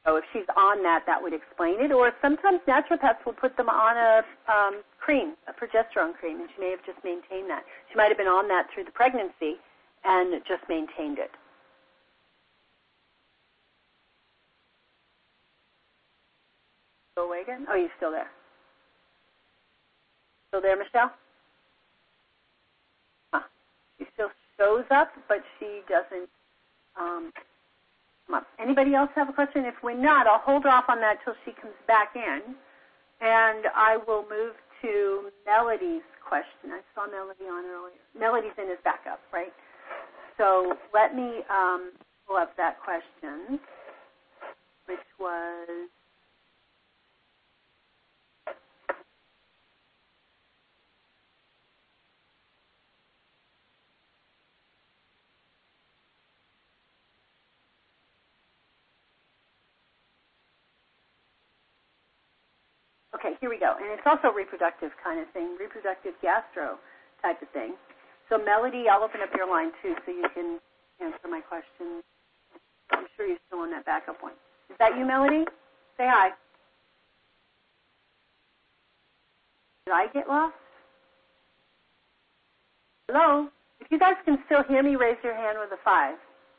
So if she's on that, that would explain it. Or sometimes naturopaths will put them on a um, cream, a progesterone cream, and she may have just maintained that. She might have been on that through the pregnancy and just maintained it. Go away again? Oh, you're still there. Still there, Michelle? Huh. She still shows up, but she doesn't um, come up. Anybody else have a question? If we're not, I'll hold off on that till she comes back in, and I will move to Melody's question. I saw Melody on earlier. Melody's in as backup, right? So let me um, pull up that question, which was... Okay, here we go. And it's also reproductive kind of thing, reproductive gastro type of thing. So, Melody, I'll open up your line, too, so you can answer my question. I'm sure you're still on that backup one. Is that you, Melody? Say hi. Did I get lost? Hello? If you guys can still hear me, raise your hand with a five.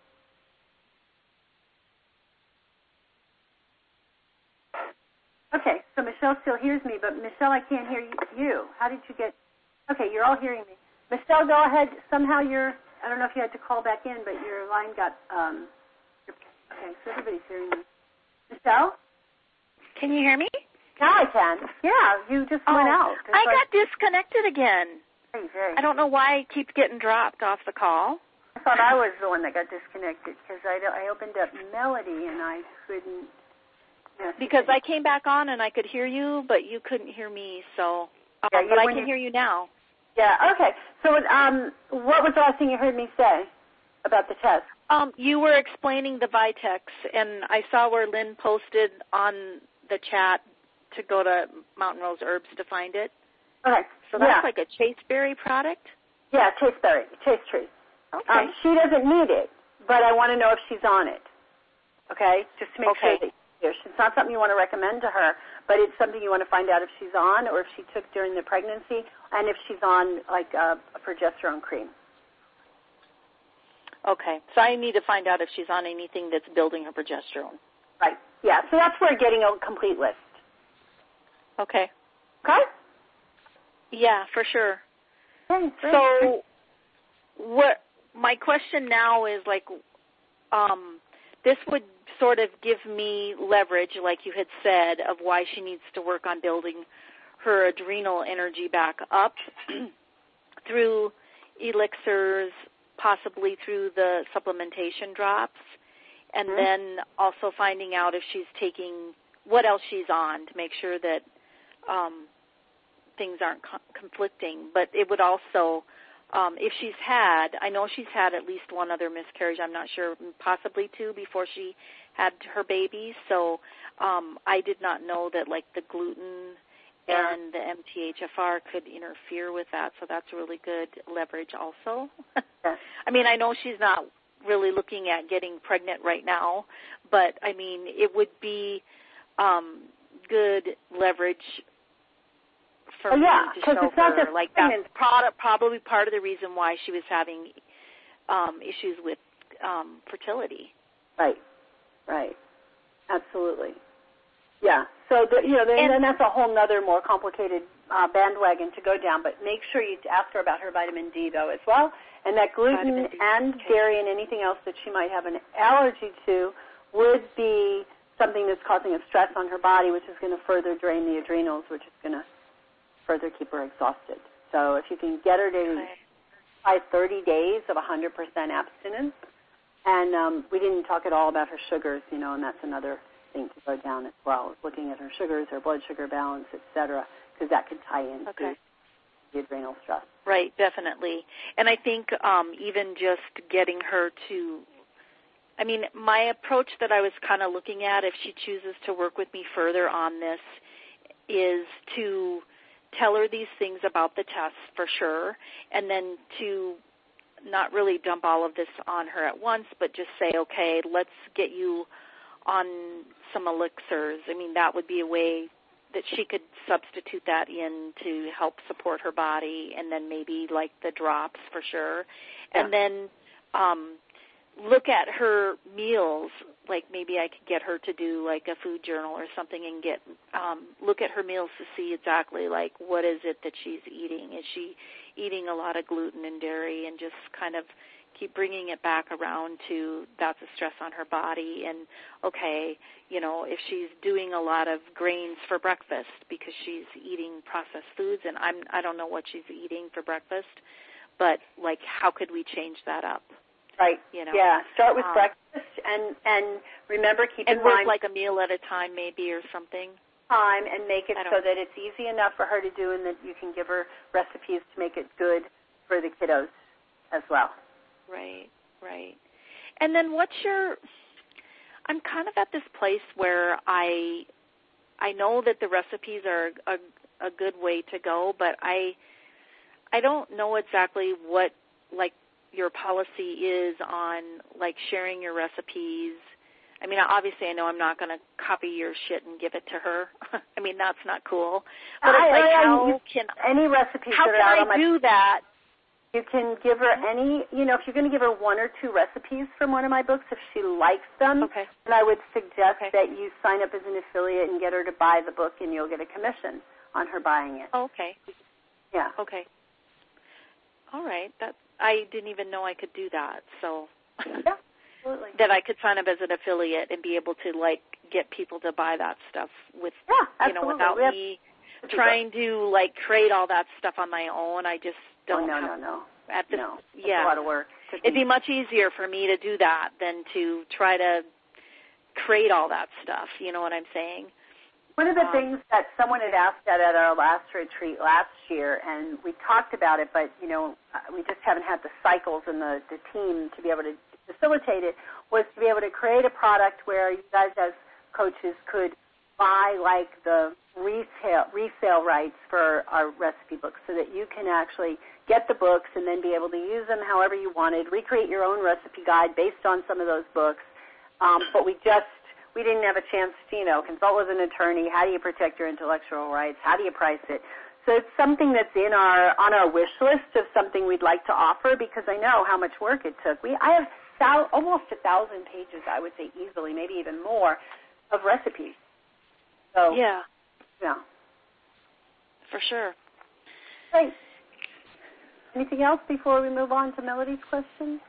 Okay, so Michelle still hears me, but Michelle, I can't hear you. How did you get... Okay, you're all hearing me. Michelle, go ahead. Somehow you're... I don't know if you had to call back in, but your line got... Um, okay, so everybody's hearing me. Michelle? Can you hear me? Now I can. Yeah, you just oh, went out. It's I like, got disconnected again. Very, very. I don't know why I keep getting dropped off the call. I thought I was the one that got disconnected because I, I opened up Melody and I couldn't... Because I came back on and I could hear you, but you couldn't hear me, so, um, yeah, but I can you, hear you now. Yeah, okay. So um, what was the last thing you heard me say about the test? Um, you were explaining the Vitex, and I saw where Lynn posted on the chat to go to Mountain Rose Herbs to find it. Okay. So that's yeah. like a chaseberry product? Yeah, chaseberry, chase tree. Okay. Um, she doesn't need it, but I want to know if she's on it, okay, just to make okay. sure that it's not something you want to recommend to her, but it's something you want to find out if she's on or if she took during the pregnancy and if she's on, like, a, a progesterone cream. Okay. So I need to find out if she's on anything that's building her progesterone. Right. Yeah, so that's where getting a complete list. Okay. Okay? Yeah, for sure. Okay, so what my question now is, like, um, this would sort of give me leverage, like you had said, of why she needs to work on building her adrenal energy back up through elixirs, possibly through the supplementation drops, and mm-hmm. then also finding out if she's taking, what else she's on to make sure that um, things aren't co- conflicting. But it would also, um, if she's had, I know she's had at least one other miscarriage, I'm not sure, possibly two before she had her baby, so um, I did not know that, like, the gluten yeah. and the M T H F R could interfere with that, so that's really good leverage also. yeah. I mean, I know she's not really looking at getting pregnant right now, but, I mean, it would be um, good leverage for oh, me yeah, to show it's not her. just Like, that's pro- probably part of the reason why she was having um, issues with um, fertility. Right. Right, absolutely. Yeah, so, the, you know, the, and then that's a whole other more complicated uh, bandwagon to go down, but make sure you ask her about her vitamin D, though, as well, and that gluten and okay. dairy and anything else that she might have an allergy to would be something that's causing a stress on her body, which is going to further drain the adrenals, which is going to further keep her exhausted. So if you can get her to okay. try thirty days of one hundred percent abstinence, and um, we didn't talk at all about her sugars, you know, and that's another thing to go down as well, looking at her sugars, her blood sugar balance, et cetera, because that could tie into okay. the adrenal stress. Right, definitely. And I think um, even just getting her to, I mean, my approach that I was kind of looking at, if she chooses to work with me further on this, is to tell her these things about the tests for sure, and then to not really dump all of this on her at once, but just say, okay, let's get you on some elixirs. I mean, that would be a way that she could substitute that in to help support her body, and then maybe like the drops for sure. Yeah. And then um, look at her meals. Like maybe I could get her to do like a food journal or something and get um, look at her meals to see exactly like what is it that she's eating. Is she eating a lot of gluten and dairy, and just kind of keep bringing it back around to that's a stress on her body. And, okay, you know, if she's doing a lot of grains for breakfast because she's eating processed foods, and I'm, I don't know what she's eating for breakfast, but, like, how could we change that up? Right. You know? Yeah, start with um, breakfast and, and remember, keep and in work mind. like a meal at a time maybe or something. Time and make it so that it's easy enough for her to do and that you can give her recipes to make it good for the kiddos as well. Right, right. And then what's your, I'm kind of at this place where I I know that the recipes are a, a good way to go, but I I don't know exactly what, like, your policy is on, like, sharing your recipes. I mean, obviously I know I'm not going to copy your shit and give it to her. I mean, that's not cool. But it's I, like, I, how you, can, any recipes how that can are out I on my do that? You can give her any, you know, if you're going to give her one or two recipes from one of my books, if she likes them, okay. then I would suggest okay. that you sign up as an affiliate and get her to buy the book, and you'll get a commission on her buying it. Oh, okay. Yeah. Okay. All right. That I didn't even know I could do that. So yeah, absolutely. That I could sign up as an affiliate and be able to, like, get people to buy that stuff with, yeah, you know, without me trying to, like, create all that stuff on my own. I just don't oh, no, have, no, no. At this, no. It's yeah. a lot of work. It'd be much easier for me to do that than to try to create all that stuff. You know what I'm saying? One of the um, things that someone had asked at, at our last retreat last year, and we talked about it, but, you know, we just haven't had the cycles and the, the team to be able to facilitate it, was to be able to create a product where you guys as coaches could buy, like, the retail resale rights for our recipe books so that you can actually get the books and then be able to use them however you wanted, recreate your own recipe guide based on some of those books. Um, but we just, we didn't have a chance to, you know, consult with an attorney. How do you protect your intellectual rights? How do you price it? So it's something that's in our, on our wish list of something we'd like to offer, because I know how much work it took. We, I have thou, almost a thousand pages, I would say easily, maybe even more, of recipes. So, yeah. Yeah. For sure. Great. Anything else before we move on to Melody's question?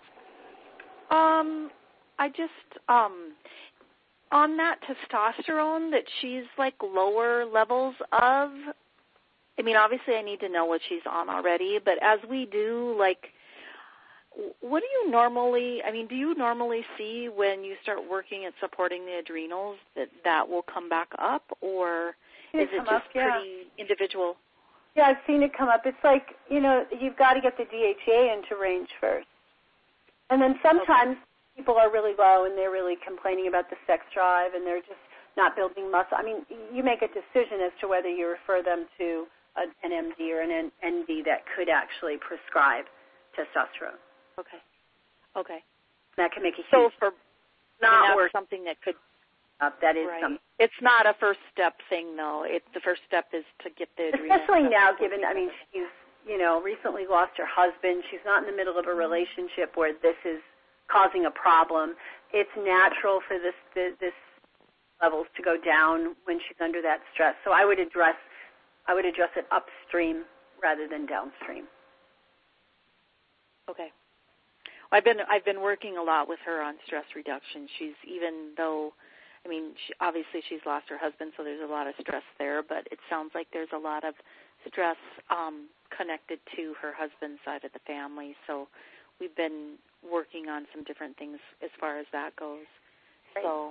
Um, I just, um, on that testosterone that she's, like, lower levels of, I mean, obviously I need to know what she's on already, but as we do, like, what do you normally, I mean, do you normally see when you start working at supporting the adrenals that that will come back up, or is it just up, yeah. pretty individual? Yeah, I've seen it come up. It's like, you know, you've got to get the D H E A into range first. And then sometimes okay. people are really low and they're really complaining about the sex drive and they're just not building muscle. I mean, you make a decision as to whether you refer them to a, an M D or an N D that could actually prescribe testosterone. Okay. Okay. That can make a huge so for not that's work something that could up. That is right. something. It's not a first step thing, though. It the first step is to get the adrenal. Especially now, given I mean she's you know recently lost her husband. She's not in the middle of a relationship where this is causing a problem. It's natural for this this, this levels to go down when she's under that stress. So I would address I would address it upstream rather than downstream. Okay. I've been I've been working a lot with her on stress reduction. She's even though, I mean, she, obviously she's lost her husband, so there's a lot of stress there. But it sounds like there's a lot of stress um, connected to her husband's side of the family. So we've been working on some different things as far as that goes. Great. So,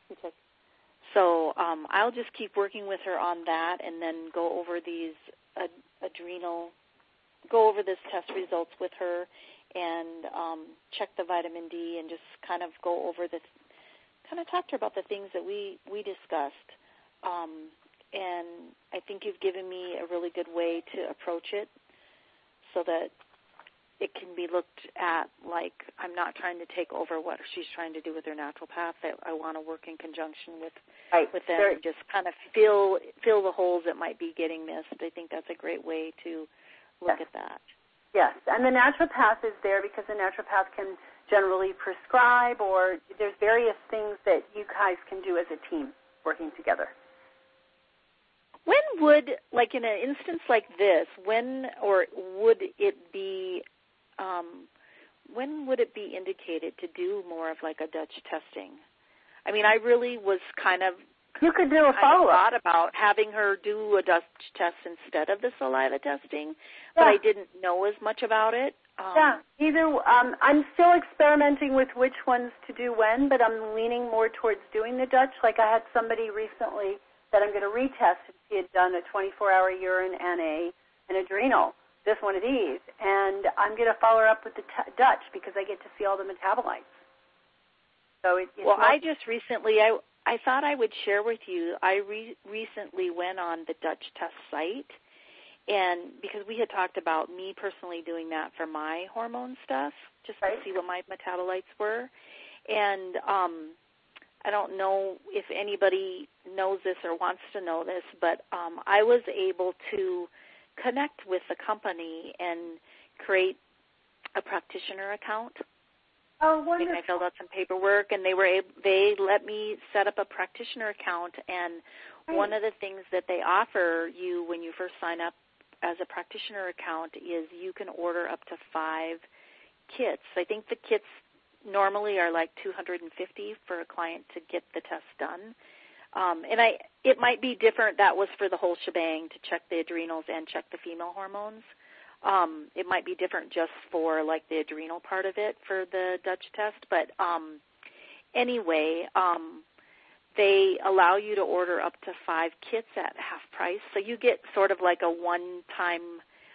so um, I'll just keep working with her on that, and then go over these ad- adrenal, go over this test results with her. And um, check the vitamin D and just kind of go over the, kind of talk to her about the things that we, we discussed. Um, and I think you've given me a really good way to approach it so that it can be looked at like I'm not trying to take over what she's trying to do with her naturopath. I, I want to work in conjunction with right. with them there, and just kind of fill fill the holes that might be getting missed. I think that's a great way to look yes. at that. Yes, and the naturopath is there because the naturopath can generally prescribe, or there's various things that you guys can do as a team working together. When would, like in an instance like this, when or would it be, um, when would it be indicated to do more of like a Dutch testing? I mean, I really was kind of, you could do a follow-up. I thought about having her do a Dutch test instead of the saliva testing, but yeah. I didn't know as much about it. Um, yeah, either, um, I'm still experimenting with which ones to do when, but I'm leaning more towards doing the Dutch. Like I had somebody recently that I'm going to retest if she had done a twenty-four hour urine and a an adrenal, this one of these, and I'm going to follow her up with the t- Dutch because I get to see all the metabolites. So it, it's well, not- I just recently, I I thought I would share with you, I re- recently went on the Dutch test site, and because we had talked about me personally doing that for my hormone stuff, just right. to see what my metabolites were, and um, I don't know if anybody knows this or wants to know this, but um, I was able to connect with the company and create a practitioner account. Oh, wonderful. And I filled out some paperwork, and they were able, they let me set up a practitioner account. And Great. One of the things that they offer you when you first sign up as a practitioner account is you can order up to five kits. I think the kits normally are like two hundred fifty for a client to get the test done. Um, and I, it might be different. That was for the whole shebang to check the adrenals and check the female hormones. Um, it might be different just for like the adrenal part of it for the Dutch test. But um, anyway, um, they allow you to order up to five kits at half price. So you get sort of like a one-time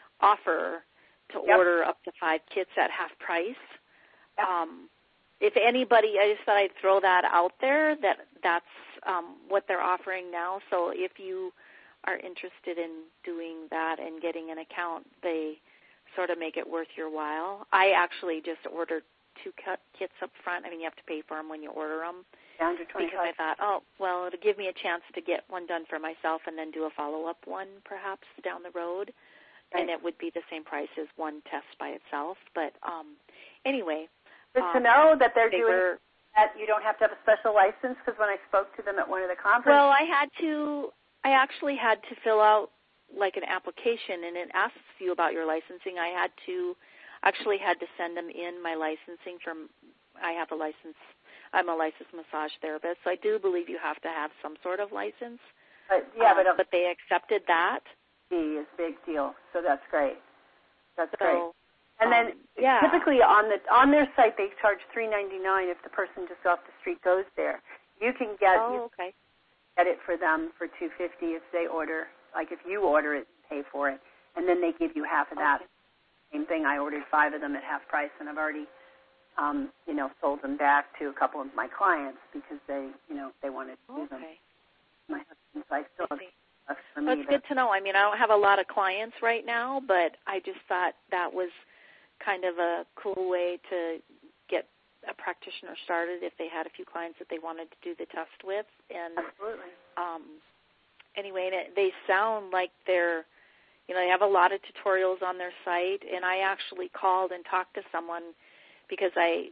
offer to yep. order up to five kits at half price. Yep. Um, if anybody, I just thought I'd throw that out there, that that's um, what they're offering now. So if you are interested in doing that and getting an account, they sort of make it worth your while. I actually just ordered two kits up front. I mean, you have to pay for them when you order them. Down to twenty-five. Because I thought, oh, well, it'll give me a chance to get one done for myself and then do a follow-up one perhaps down the road. Right. And it would be the same price as one test by itself. But um, anyway. Good um, to know that they're they doing were, that. You don't have to have a special license, because when I spoke to them at one of the conferences. Well, I had to, I actually had to fill out like an application, and it asks you about your licensing. I had to, actually had to send them in my licensing from, I have a license, I'm a licensed massage therapist, so I do believe you have to have some sort of license. But, yeah, um, but, but they accepted that. Is a big deal, so that's great. That's so, great. And then um, yeah. typically on the on their site they charge three ninety-nine if the person just off the street goes there. You can get oh, you okay. get it for them for two fifty if they order. Like if you order it, pay for it, and then they give you half of that. Okay. Same thing. I ordered five of them at half price, and I've already, um, you know, sold them back to a couple of my clients because they, you know, they wanted to use okay. them. My husband, so I still have stuff for me. Well, it's good to know. I mean, I don't have a lot of clients right now, but I just thought that was kind of a cool way to get a practitioner started if they had a few clients that they wanted to do the test with. And Absolutely. Um, anyway, and it, they sound like they're, you know, they have a lot of tutorials on their site, and I actually called and talked to someone because I,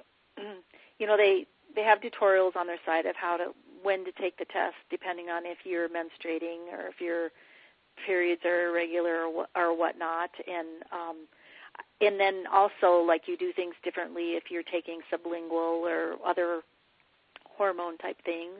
you know, they, they have tutorials on their site of how to, when to take the test, depending on if you're menstruating or if your periods are irregular or, or whatnot, and um, and then also like you do things differently if you're taking sublingual or other hormone type things.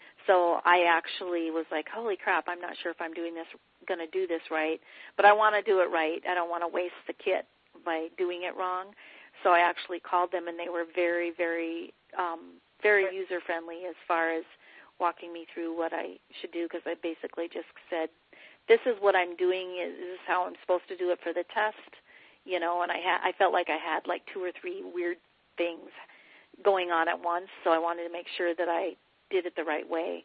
So I actually was like, holy crap, I'm not sure if I'm doing this, going to do this right, but I want to do it right. I don't want to waste the kit by doing it wrong. So I actually called them, and they were very, very, um, very user-friendly as far as walking me through what I should do, because I basically just said, this is what I'm doing, is this is how I'm supposed to do it for the test, you know, and I, ha- I felt like I had like two or three weird things going on at once, so I wanted to make sure that I did it the right way.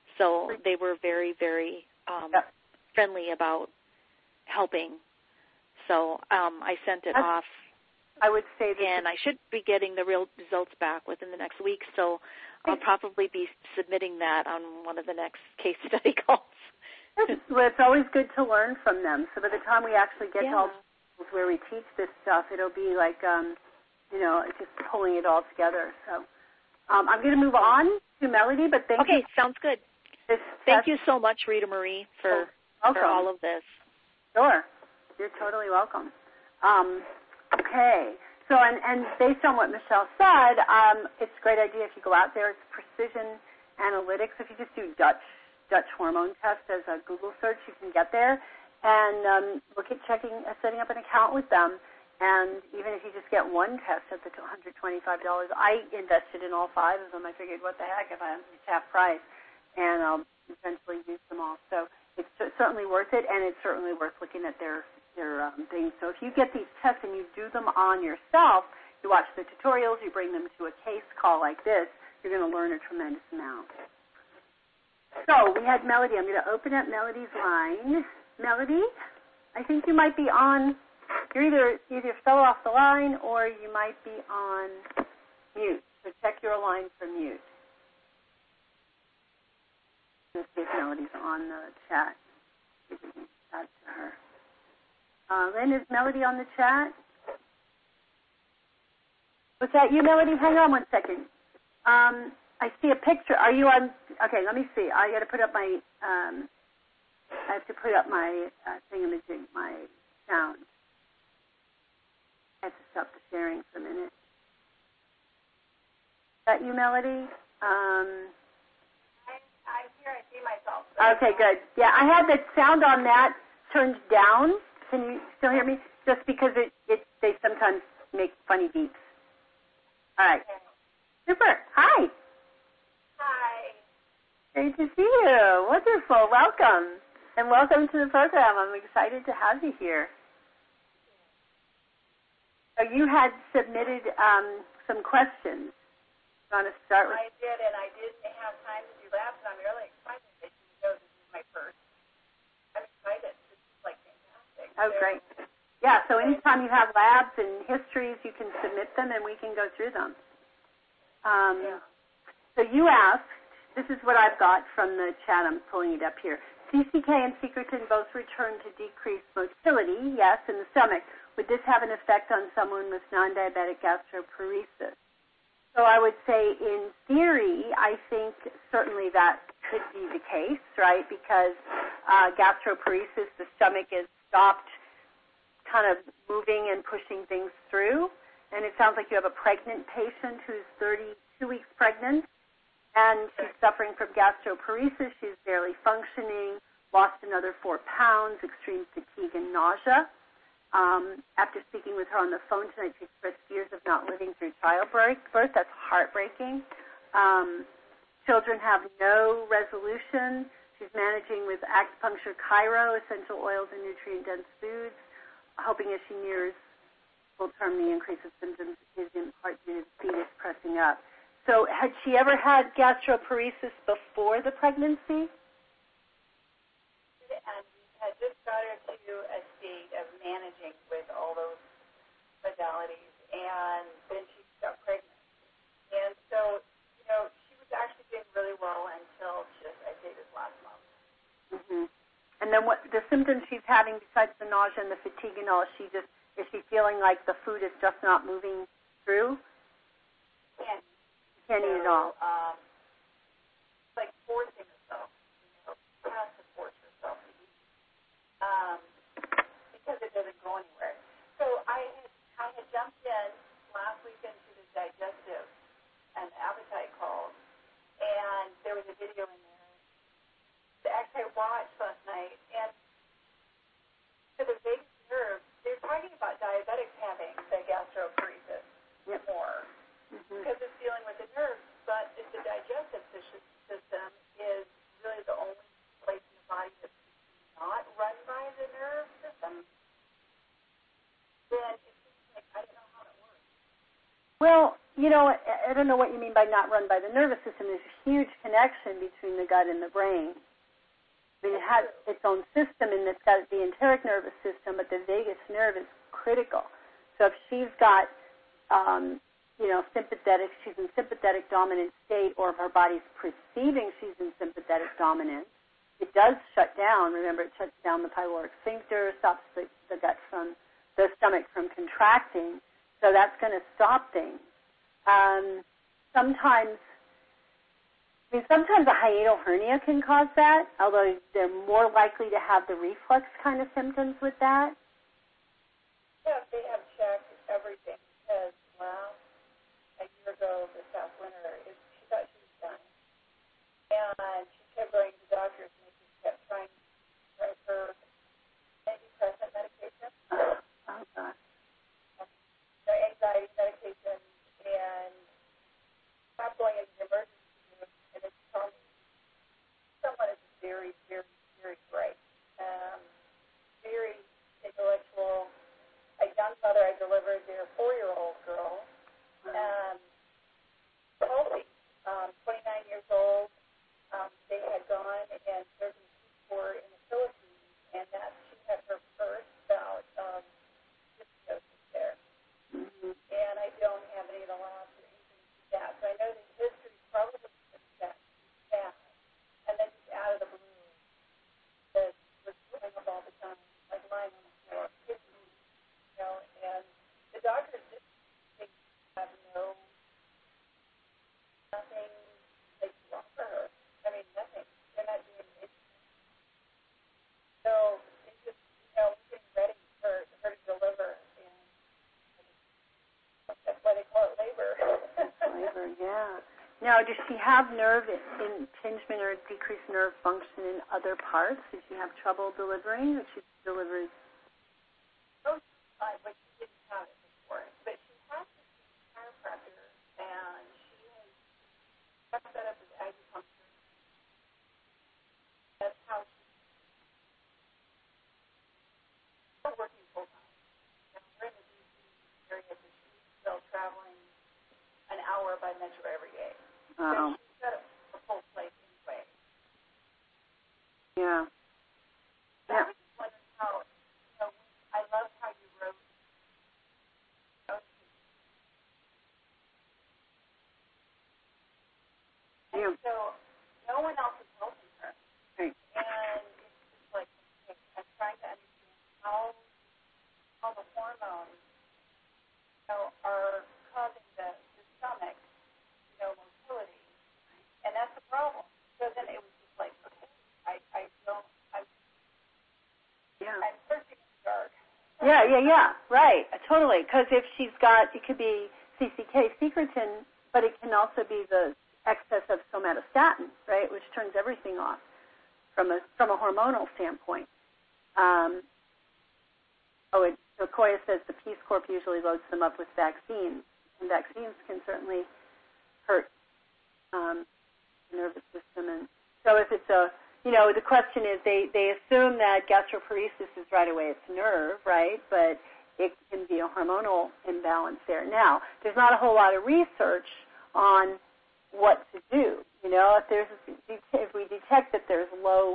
So they were very, very um, yep. friendly about helping. So um, I sent it That's, off. I would say that. And I should be getting the real results back within the next week, so I'll probably be submitting that on one of the next case study calls. Well, it's always good to learn from them. So by the time we actually get yeah. to all the where we teach this stuff, it'll be like, um, you know, just pulling it all together. So um, I'm going to move on to Melody, but thank okay, you. Okay, sounds good. This thank you so much, Rita Marie, for, oh, for all of this. Sure. You're totally welcome. Um, okay. So, and, and based on what Michelle said, um, it's a great idea if you go out there. It's precision analytics. If you just do Dutch Dutch hormone test as a Google search, you can get there and um, look at checking, uh, setting up an account with them. And even if you just get one test at the one hundred twenty-five dollars, I invested in all five of them. I figured, what the heck, if I'm half price, and I'll eventually use them all. So it's certainly worth it, and it's certainly worth looking at their their um, things. So if you get these tests and you do them on yourself, you watch the tutorials, you bring them to a case call like this, you're going to learn a tremendous amount. So we had Melody. I'm going to open up Melody's line. Melody, I think you might be on. You're either either fell off the line or you might be on mute. So check your line for mute. Let's see if Melody's on the chat. See if we can chat to her. Uh, Lynn, is Melody on the chat? Was that you, Melody? Hang on one second. Um, I see a picture. Are you on? Okay, let me see. I got to put up my. Um, I have to put up my uh, thingamajig, my sound. I have to stop the sharing for a minute. Is that you, Melody? Um, I, I'm here. I see myself. Okay, good. Yeah, I had the sound on that turned down. Can you still hear me? Just because it, it they sometimes make funny beeps. All right. Okay. Super. Hi. Hi. Great to see you. Wonderful. Welcome. And welcome to the program. I'm excited to have you here. So you had submitted um, some questions. You want to start with? I did, and I didn't have time to do labs, and I'm really excited that you know this is my first. I'm excited. This is like fantastic. Oh, so, great. Yeah, so anytime you have labs and histories, you can submit them, and we can go through them. Um, yeah. So you asked, this is what I've got from the chat. I'm pulling it up here. C C K and secretin both return to decreased motility, yes, in the stomach. Would this have an effect on someone with non-diabetic gastroparesis? So I would say in theory, I think certainly that could be the case, right? Because uh, gastroparesis, the stomach is stopped kind of moving and pushing things through. And it sounds like you have a pregnant patient who's thirty-two weeks pregnant, and she's suffering from gastroparesis. She's barely functioning, lost another four pounds, extreme fatigue and nausea. Um, after speaking with her on the phone tonight, she expressed fears of not living through childbirth. That's heartbreaking. Um, children have no resolution. She's managing with acupuncture, chiro, essential oils, and nutrient-dense foods, hoping as she nears full term, the increase of symptoms is in part due to the fetus pressing up. So had she ever had gastroparesis before the pregnancy? And we had just got her to a state of managing with all those modalities, and then she got pregnant. And so, you know, she was actually doing really well until just, I'd say, this last month. Mm-hmm. And then what the symptoms she's having besides the nausea and the fatigue and all, is she just, is she feeling like the food is just not moving through? Can't, Can't so, eat at all. Um, like forcing herself, you know, she has to force herself to eat um, because it doesn't go anywhere. So I had, I had jumped in last weekend to the digestive and appetite calls, and there was a video in there. The actually I watched last night, and for the vagus nerve, they're talking about diabetics having the gastroparesis Yep. more Mm-hmm. because it's dealing with the nerves, but if the digestive system is really the only place in the body that's not run by the nerve system, then it seems like I don't know how it works. Well, you know, I don't know what you mean by not run by the nervous system. There's a huge connection between the gut and the brain. I mean, it has its own system, and it's got the enteric nervous system, but the vagus nerve is critical. So if she's got, um, you know, sympathetic, she's in sympathetic dominant state, or if her body's perceiving she's in sympathetic dominance, it does shut down. Remember, it shuts down the pyloric sphincter, stops the, the gut from, the stomach from contracting. So that's going to stop things. Um, sometimes, I mean, sometimes a hiatal hernia can cause that, although they're more likely to have the reflux kind of symptoms with that. Yeah, they have checked everything because, well, a year ago this past winter, it, she thought she was done. And she kept going to the doctors, and they just kept trying to write her antidepressant medication. Oh, oh God. The anxiety medication, and stopped going into the emergency room, and it's told me someone is very, very, very bright, um, very intellectual. A young mother I delivered their four-year-old girl, um, healthy, um, twenty-nine years old. Um, they had gone and served in the Peace Corps in the Philippines, and that she had her first bout of dysbiosis there. Mm-hmm. And I don't have any of the labs or anything like that. So I know the history probably is that bad. And then just out of the blue, that was throwing up all the time, like lying on the floor, kissing me, you know, and the doctors just think have no, nothing they can offer her. I mean, nothing. They're not doing anything. So it's just, you know, getting ready for her to deliver. And that's why they call it labor. Labor, yeah. Now, does she have nerve impingement or decreased nerve function in other parts? Does she have trouble delivering, or she delivers? Most of the time, but she didn't have it before. But she has to see a chiropractor, and she has set up as acupuncture. That's how she's still working full time. Now, we're in the D C area, but she's still traveling an hour by metro every day. Oh. So she's got a, a full plate anyway. Yeah. So I was just wondering how, you know, I love how you wrote. And Yeah. so no one else is helping her. Right. And it's just like, okay, I'm trying to understand how, how the hormones, you know, are causing the, the stomach, you know, motility. And that's the problem. So then it was just like, okay, I, I don't, I'm, Yeah. I'm searching in the dark. Yeah, yeah, yeah. Right. Uh, Totally. Because if she's got, it could be C C K secretin, but it can also be the excess of somatostatin, right, which turns everything off from a from a hormonal standpoint. Um, oh, it, so Koya says the Peace Corps usually loads them up with vaccines, and vaccines can certainly hurt um, the nervous system. And so if it's a, you know, the question is they, they assume that gastroparesis is right away it's nerve, right, but it can be a hormonal imbalance there. Now, there's not a whole lot of research on what to do. You know, if there's if we detect that there's low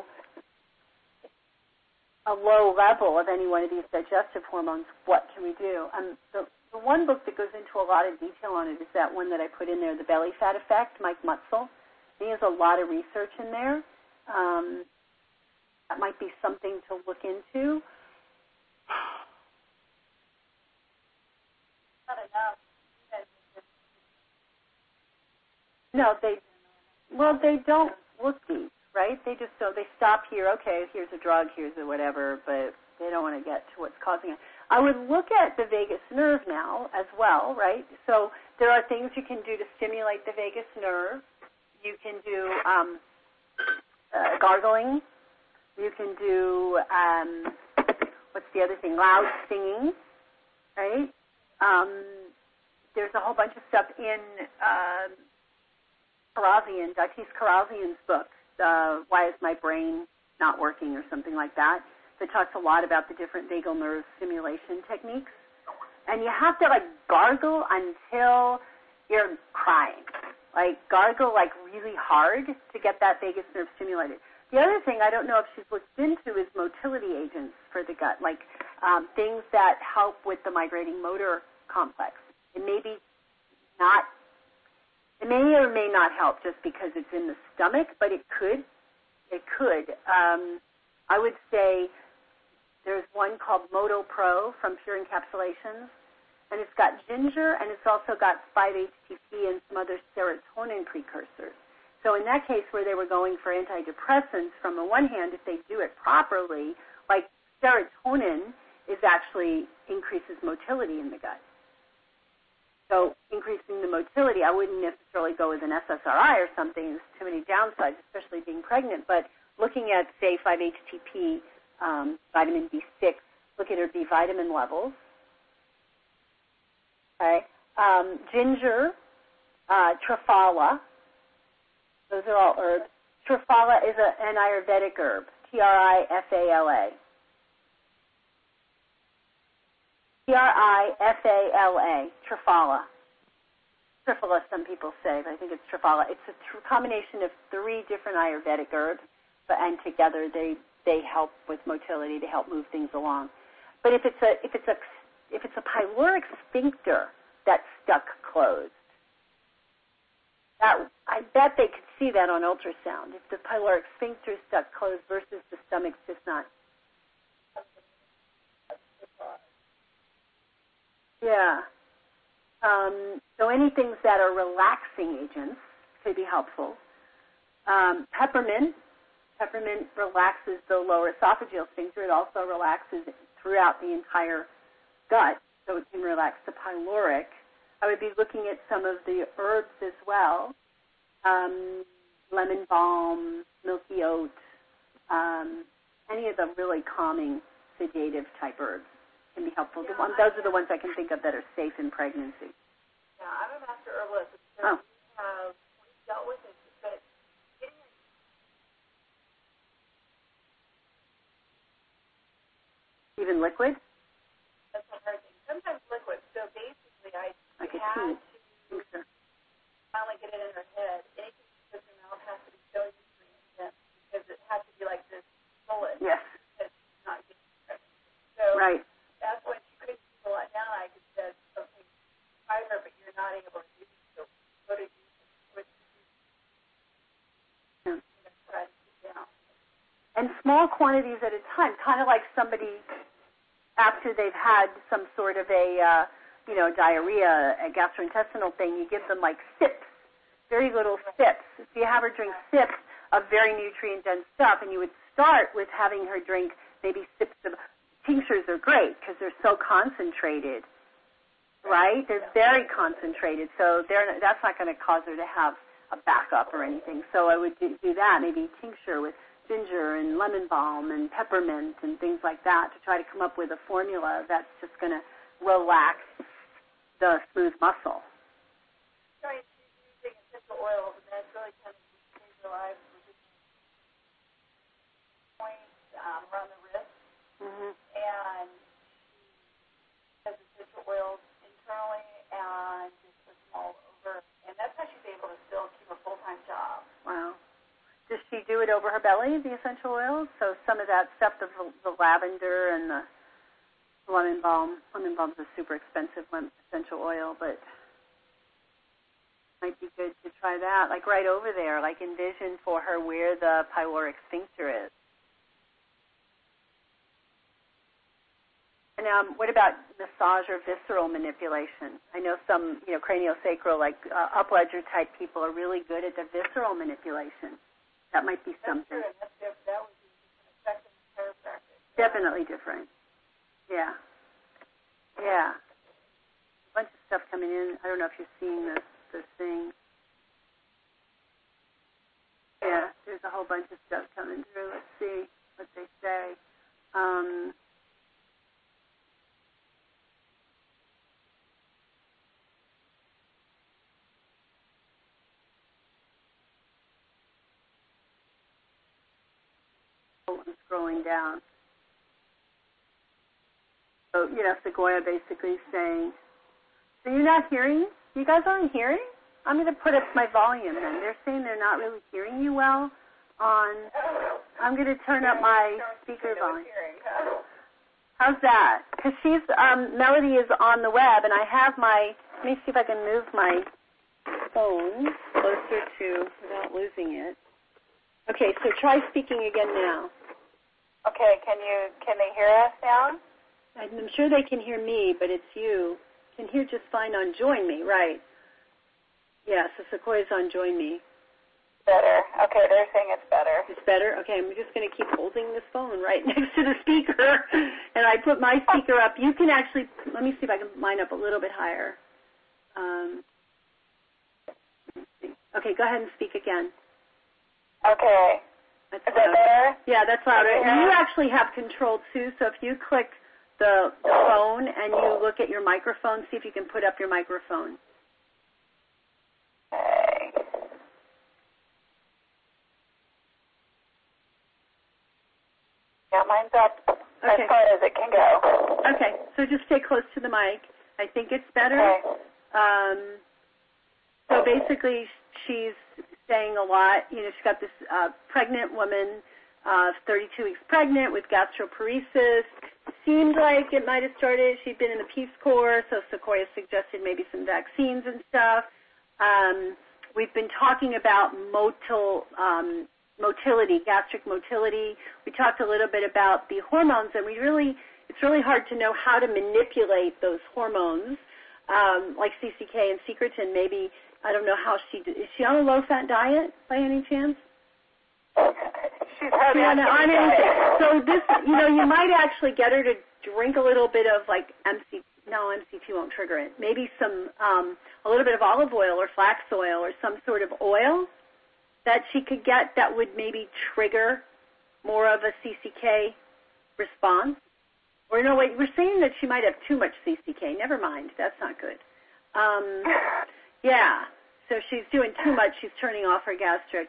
a low level of any one of these digestive hormones, what can we do? Um, the, the one book that goes into a lot of detail on it is that one that I put in there, The Belly Fat Effect, Mike Mutzel. He has a lot of research in there. Um, that might be something to look into. Not enough. No, they, well, they don't look deep, right? They just, so they stop here, okay, here's a drug, here's a whatever, but they don't want to get to what's causing it. I would look at the vagus nerve now as well, right? So there are things you can do to stimulate the vagus nerve. You can do um, uh, gargling. You can do, um, what's the other thing, loud singing, right? Um, there's a whole bunch of stuff in uh, Karazian, Datis Karazian's book, uh, Why is My Brain Not Working, or something like that, that talks a lot about the different vagal nerve stimulation techniques. And you have to, like, gargle until you're crying. Like, gargle, like, really hard to get that vagus nerve stimulated. The other thing I don't know if she's looked into is motility agents for the gut, like um, things that help with the migrating motor complex. It may be not, it may or may not help just because it's in the stomach, but it could. It could. Um, I would say there's one called Moto Pro from Pure Encapsulations, and it's got ginger, and it's also got five H T P and some other serotonin precursors. So in that case where they were going for antidepressants, from the one hand, if they do it properly, like serotonin is actually increases motility in the gut. So increasing the motility, I wouldn't necessarily go with an S S R I or something. There's too many downsides, especially being pregnant. But looking at, say, five H T P, um, vitamin B six, look at her B vitamin levels. Okay, um, ginger, uh, triphala. Those are all herbs. Triphala is a, an Ayurvedic herb. T R I F A L A. T R I F A L A, Triphala. Triphala, some people say, but I think it's Triphala. It's a tr- combination of three different Ayurvedic herbs, but, and together they, they help with motility, they help move things along. But if it's a if it's a if it's a pyloric sphincter that's stuck closed, that I bet they could see that on ultrasound. If the pyloric sphincter is stuck closed versus the stomach's just not. Yeah. Um, so any things that are relaxing agents could be helpful. Um, peppermint. Peppermint relaxes the lower esophageal sphincter. It also relaxes throughout the entire gut, so it can relax the pyloric. I would be looking at some of the herbs as well. Um, lemon balm, milky oat, um, any of the really calming, sedative type herbs can be helpful. Yeah, the one, those are the ones I can think of that are safe in pregnancy. Yeah, I'm a master herbalist. So oh. we have we dealt with it, but getting it. Even liquid? That's a hard thing. Sometimes liquid. So basically, I like had tea. to finally get it in her head. Anything that goes in her mouth has to be so nutrient because it has to be like this solid. Yes. Because it's not getting pregnant. So right. that's when she couldn't keep a lot down. I could say, okay, try her, but you're not able to do so. What did you what did you yeah. try to keep down? And small quantities at a time, kind of like somebody after they've had some sort of a, uh, you know, diarrhea, a gastrointestinal thing, you give them like sips, very little sips. So you have her drink sips of very nutrient-dense stuff, and you would start with having her drink maybe sips of, tinctures are great because they're so concentrated, right? They're very concentrated, so they're, that's not going to cause her to have a backup or anything. So I would do, do that, maybe tincture with ginger and lemon balm and peppermint and things like that to try to come up with a formula that's just going to relax the smooth muscle. So she's using essential oils, and that's really kind of changed her life. Points um, around the wrist, mm-hmm. and she has essential oils internally and just puts them all over. And that's how she's able to still keep a full-time job. Wow. Does she do it over her belly, the essential oils? So some of that stuff, the, the lavender and the lemon balm. Lemon balm is a super expensive essential oil, but might be good to try that, like right over there, like envision for her where the pyloric sphincter is. And um, what about massage or visceral manipulation? I know some, you know, craniosacral, like uh, upledger type people are really good at the visceral manipulation. That might be something. That's true, and that's, that would be an effective chiropractic. Definitely different. Yeah. Yeah. A bunch of stuff coming in. I don't know if you're seeing this, this thing. Yeah, there's a whole bunch of stuff coming through. Let's see what they say. Um, I'm scrolling down. So, you know, Sequoia basically saying, so you're not hearing? You guys aren't hearing? I'm going to put up my volume then. They're saying they're not really hearing you well on, I'm going to turn up my speaker volume. How's that? Because she's um, Melody is on the web, and I have my. Let me see if I can move my phone closer to without losing it. Okay, so try speaking again now. Okay, can you can they hear us now? I'm sure they can hear me, but it's you. Can hear just fine on Join Me, right? Yeah, so Sequoia's on Join Me. Better. Okay, they're saying it's better. It's better? Okay, I'm just going to keep holding this phone right next to the speaker, and I put my speaker up. You can actually, let me see if I can mine up a little bit higher. Um, okay, go ahead and speak again. Okay. That's Is that better? Yeah, that's louder. Yeah. And you actually have control, too, so if you click the, the phone and you look at your microphone, see if you can put up your microphone. Okay. Yeah, mine's up Okay. as far as it can go. Okay, so just stay close to the mic. I think it's better. Okay. Um, so basically, she's saying a lot. You know, she's got this uh, pregnant woman, uh, thirty-two weeks pregnant with gastroparesis. Seemed like it might have started. She'd been in the Peace Corps, so Sequoia suggested maybe some vaccines and stuff. Um, we've been talking about motil, um, motility, gastric motility. We talked a little bit about the hormones, and we really, it's really hard to know how to manipulate those hormones, um, like C C K and secretin. Maybe, I don't know how she, is she on a low-fat diet by any chance? She's hardly Yeah, on no, on any anything. diet. So this, you know, you might actually get her to drink a little bit of like M C. No, M C T won't trigger it. Maybe some, um, a little bit of olive oil or flax oil or some sort of oil that she could get that would maybe trigger more of a C C K response. Or no, wait, we're saying that she might have too much C C K. Never mind, that's not good. Um, yeah, so she's doing too much. She's turning off her gastric.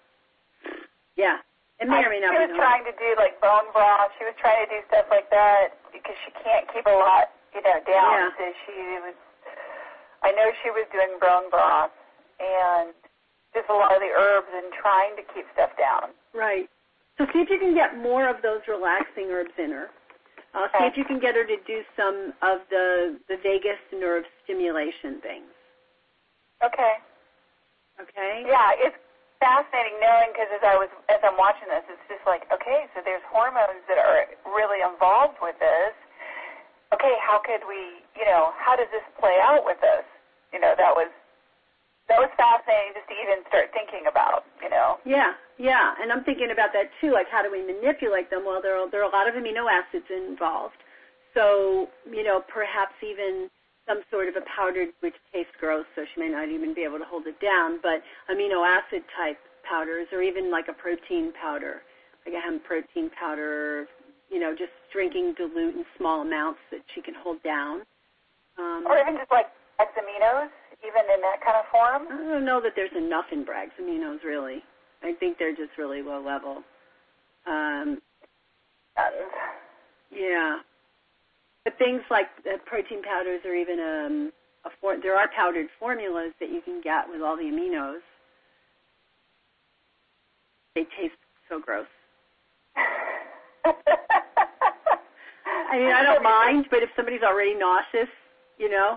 Yeah, it may or may not she be. was trying to do like bone broth. She was trying to do stuff like that because she can't keep a lot, you know, down. Yeah. So she was. I know she was doing bone broth and just a lot of the herbs and trying to keep stuff down. Right. So see if you can get more of those relaxing herbs in her. Uh, see if you can get her to do some of the the vagus nerve stimulation things. Okay. Okay. Yeah, it's fascinating knowing because as I was as I'm watching this, it's just like, okay, so there's hormones that are really involved with this. Okay, how could we, you know, how does this play out with this? You know, that was that was fascinating just to even start thinking about, you know. Yeah, yeah, and I'm thinking about that too. Like, how do we manipulate them? Well, there are there are a lot of amino acids involved, so you know, perhaps even some sort of a powdered, which tastes gross, so she may not even be able to hold it down, but amino acid type powders, or even like a protein powder, like a hemp protein powder, you know, just drinking dilute in small amounts that she can hold down. Um, or even just like Bragg's aminos, even in that kind of form. I don't know that there's enough in Bragg's aminos, really. I think they're just really low level. Um, Tons. yeah. But things like uh, protein powders or even um, a for- there are powdered formulas that you can get with all the aminos. They taste so gross. I mean, I don't mind, but if somebody's already nauseous, you know.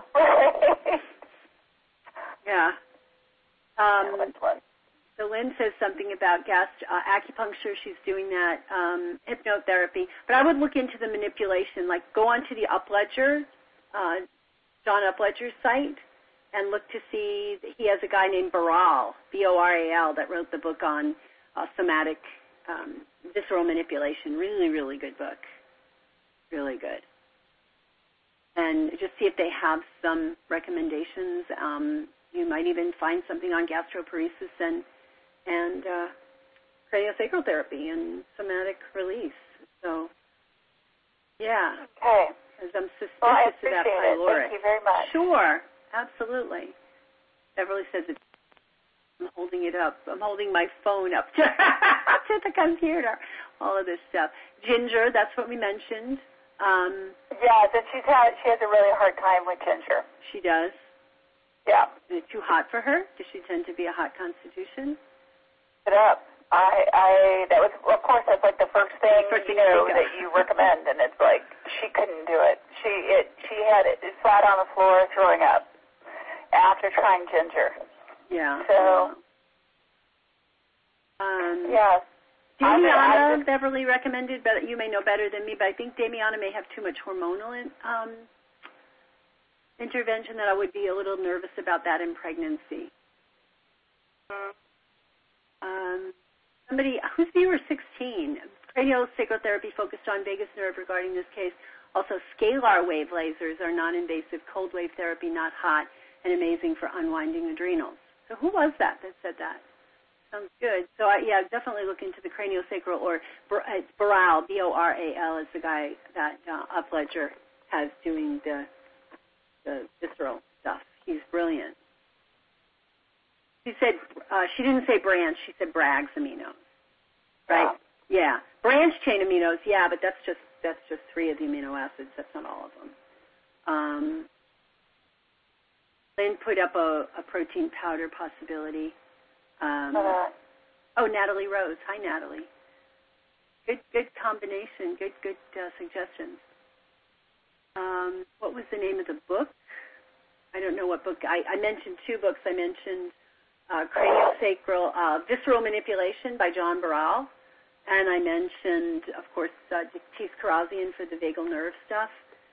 Yeah. Um, so Lynn says something about gas uh, acupuncture. She's doing that, um, hypnotherapy. But I would look into the manipulation, like go onto the Upledger, uh, John Upledger's site, and look to see, he has a guy named Baral, B O R A L, that wrote the book on uh, somatic um, visceral manipulation. Really, really good book. Really good. And just see if they have some recommendations. Um, you might even find something on gastroparesis and and uh, craniosacral therapy and somatic release. So, yeah. Okay. Because I'm suspicious well, I of that appreciate it. pyloric. Thank you very much. Sure, absolutely. Beverly says it's, I'm holding it up. I'm holding my phone up to, to the computer. All of this stuff. Ginger, that's what we mentioned. Um, yeah, that she's had. She has a really hard time with ginger. She does. Yeah. Is it too hot for her? Does she tend to be a hot constitution? It up. I, I, that was, of course, that's like the first thing, First thing you know, you that you recommend, and it's like, she couldn't do it. She, it, she had it flat on the floor throwing up after trying ginger. Yeah. So, um, yeah. Damiana, I, I, Beverly recommended, but you may know better than me, but I think Damiana may have too much hormonal in, um, intervention that I would be a little nervous about that in pregnancy. Um, somebody, who's viewer sixteen? Craniosacral therapy focused on vagus nerve regarding this case. Also, scalar wave lasers are non-invasive cold wave therapy, not hot, and amazing for unwinding adrenals. So who was that that said that? Sounds good. So, I, yeah, definitely look into the craniosacral, or it's Boral, B O R A L, is the guy that uh, Upledger has doing the, the visceral stuff. He's brilliant. She said, uh, she didn't say branch, she said Bragg's aminos, right? Yeah. yeah. Branch chain aminos, yeah, but that's just that's just three of the amino acids. That's not all of them. Um, Lynn put up a, a protein powder possibility. Um, uh, oh, Natalie Rose. Hi, Natalie. Good, good combination. Good, good uh, suggestions. Um, what was the name of the book? I don't know what book. I, I mentioned two books. I mentioned uh, Craniosacral uh, Visceral Manipulation by John Boral, and I mentioned, of course, uh, Dictys Karazian for the vagal nerve stuff.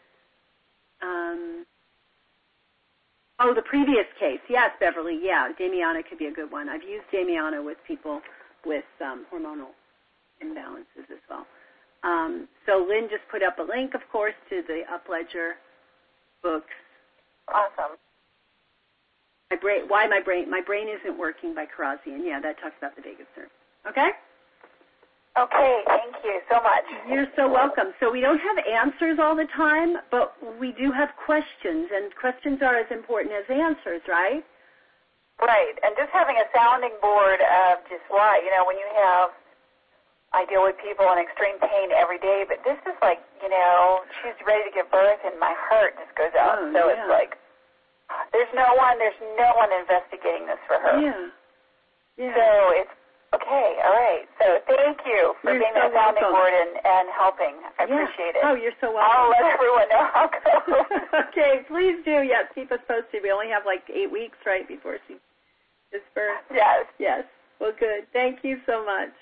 Um, oh, the previous case. Yes, Beverly. Yeah, Damiana could be a good one. I've used Damiana with people with um, hormonal imbalances as well. Um, so Lynn just put up a link, of course, to the Upledger books. Awesome. My brain, why my brain? My brain isn't working by Karazian. Yeah, that talks about the vagus nerve. Okay? Okay, thank you so much. You're so welcome. So we don't have answers all the time, but we do have questions, and questions are as important as answers, right? Right, and just having a sounding board of just why, you know, when you have, I deal with people in extreme pain every day, but this is like, you know, she's ready to give birth, and my heart just goes out. Oh, so yeah. It's like, there's no one, there's no one investigating this for her. Yeah. Yeah. So it's, okay, all right. So thank you for you're being so a sounding welcome. board and, and helping. I yeah. appreciate it. Oh, you're so welcome. I'll let everyone know how it goes. Okay, please do. Yes, keep us posted. We only have like eight weeks, right, before she gives birth. Yes. Yes. Well, good. Thank you so much.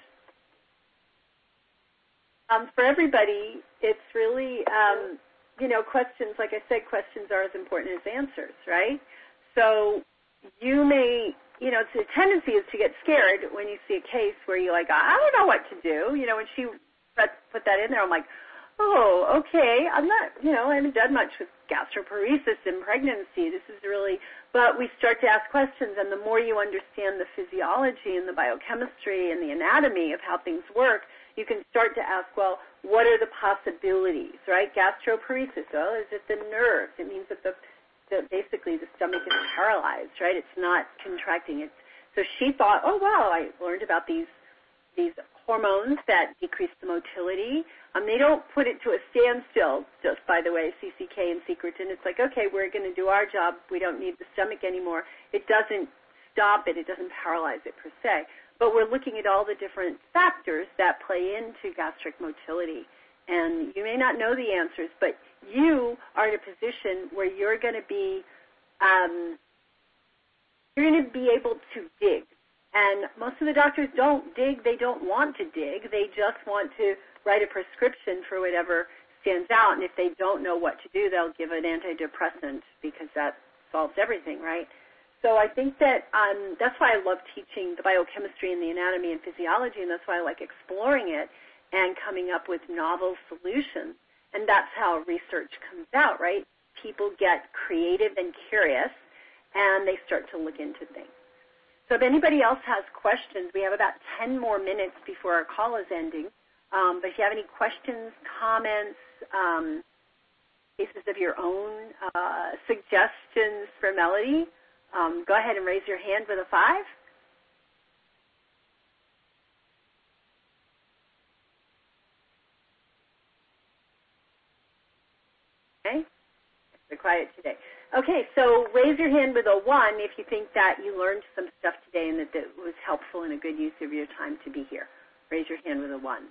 Um, for everybody, it's really, um, you know, questions, like I said, questions are as important as answers, right? So you may, you know, the tendency is to get scared when you see a case where you're like, I don't know what to do. You know, when she put that in there, I'm like, oh, okay, I'm not, you know, I haven't done much with gastroparesis in pregnancy. This is really, but we start to ask questions, and the more you understand the physiology and the biochemistry and the anatomy of how things work, you can start to ask, well, what are the possibilities, right? Gastroparesis, well, is it the nerves? It means that the, the basically the stomach is paralyzed, right? It's not contracting. It's, so she thought, oh, wow, I learned about these these hormones that decrease the motility. Um, they don't put it to a standstill, just by the way, C C K and secretin. It's like, okay, we're going to do our job. We don't need the stomach anymore. It doesn't stop it. It doesn't paralyze it per se. But we're looking at all the different factors that play into gastric motility. And you may not know the answers, but you are in a position where you're going to be, um, you're going to be able to dig. And most of the doctors don't dig. They don't want to dig. They just want to write a prescription for whatever stands out. And if they don't know what to do, they'll give an antidepressant because that solves everything, right? So I think that um, that's why I love teaching the biochemistry and the anatomy and physiology, and that's why I like exploring it and coming up with novel solutions. And that's how research comes out, right? People get creative and curious, and they start to look into things. So if anybody else has questions, we have about ten more minutes before our call is ending. Um, but if you have any questions, comments, um, cases of your own, uh, suggestions for Melody, um, go ahead and raise your hand with a five. Okay. They're quiet today. Okay, so raise your hand with a one if you think that you learned some stuff today and that it was helpful and a good use of your time to be here. Raise your hand with a one.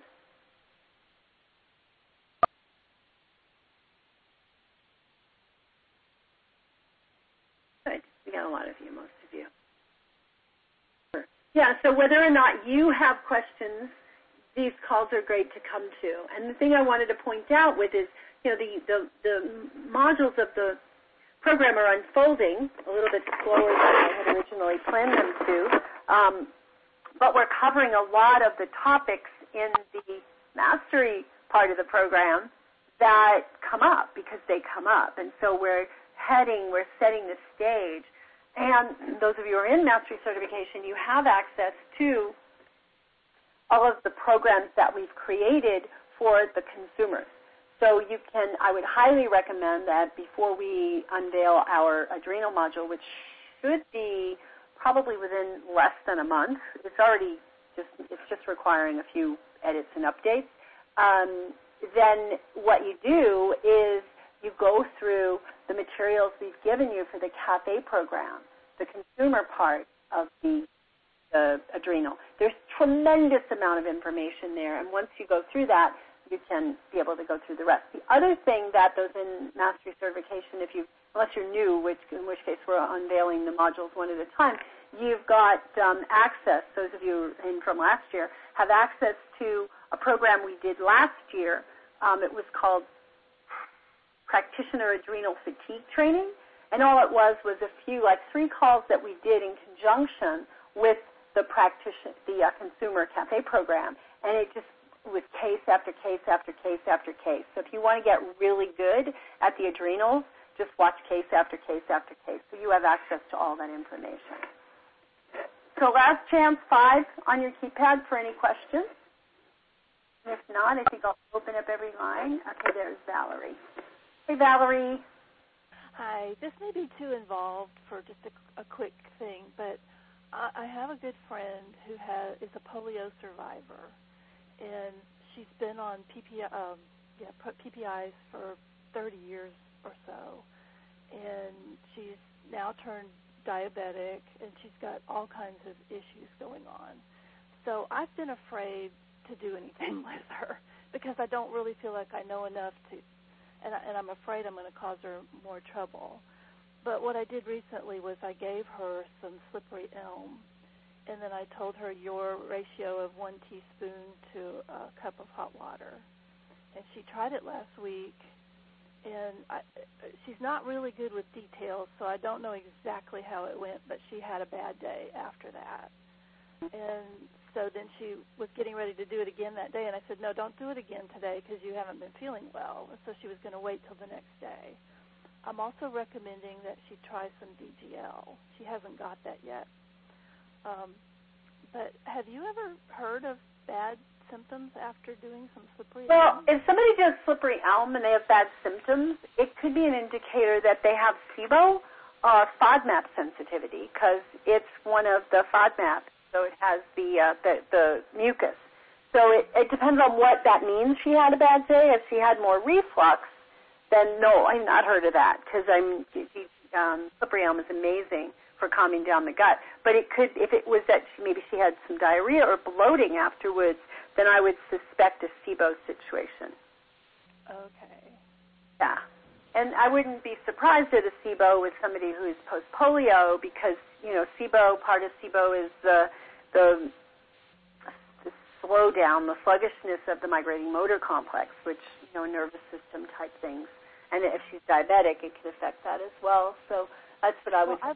Good. We got a lot of you, most of you. Yeah, so whether or not you have questions, these calls are great to come to. And the thing I wanted to point out with is, you know, the, the, the modules of the program are unfolding a little bit slower than I had originally planned them to, um, but we're covering a lot of the topics in the mastery part of the program that come up because they come up. And so we're heading, we're setting the stage. And those of you who are in mastery certification, you have access to all of the programs that we've created for the consumers. So you can, I would highly recommend that before we unveil our adrenal module, which should be probably within less than a month. It's already just, it's just requiring a few edits and updates. Um, then what you do is you go through the materials we've given you for the CAFE program, the consumer part of the, the adrenal. There's tremendous amount of information there, and once you go through that, you can be able to go through the rest. The other thing that those in mastery certification, if you, unless you're new, which in which case we're unveiling the modules one at a time, you've got um, access. Those of you in from last year have access to a program we did last year. Um, it was called Practitioner Adrenal Fatigue Training, and all it was was a few, like three calls that we did in conjunction with the practitioner, the uh, consumer CAFE program, and it just with case after case after case after case. So if you want to get really good at the adrenals, just watch case after case after case. So you have access to all that information. So last chance, five on your keypad for any questions. If not, I think I'll open up every line. Okay, there's Valerie. Hey, Valerie. Hi. This may be too involved for just a, a quick thing, but I, I have a good friend who has, is a polio survivor. And she's been on P P I, um, yeah, P P Is for thirty years or so, and she's now turned diabetic, and she's got all kinds of issues going on. So I've been afraid to do anything with her because I don't really feel like I know enough to, and, I, and I'm afraid I'm going to cause her more trouble. But what I did recently was I gave her some slippery elm. And then I told her your ratio of one teaspoon to a cup of hot water. And she tried it last week, and I, she's not really good with details, so I don't know exactly how it went, but she had a bad day after that. And so then she was getting ready to do it again that day, and I said, no, don't do it again today because you haven't been feeling well. And so she was going to wait till the next day. I'm also recommending that she try some D G L. She hasn't got that yet. Um, but have you ever heard of bad symptoms after doing some slippery well, elm? Well, if somebody does slippery elm and they have bad symptoms, it could be an indicator that they have SIBO or FODMAP sensitivity because it's one of the FODMAPs, so it has the, uh, the, the mucus. So it, it depends on what that means she had a bad day. If she had more reflux, then no, I've not heard of that because I'm um, slippery elm is amazing for calming down the gut. But it could, if it was that she, maybe she had some diarrhea or bloating afterwards, then I would suspect a SIBO situation. Okay. Yeah. And I wouldn't be surprised at a SIBO with somebody who's post-polio because, you know, SIBO, part of SIBO is the, the, the slowdown, the sluggishness of the migrating motor complex, which, you know, nervous system type things. And if she's diabetic, it could affect that as well. So that's what I would... Well, I've,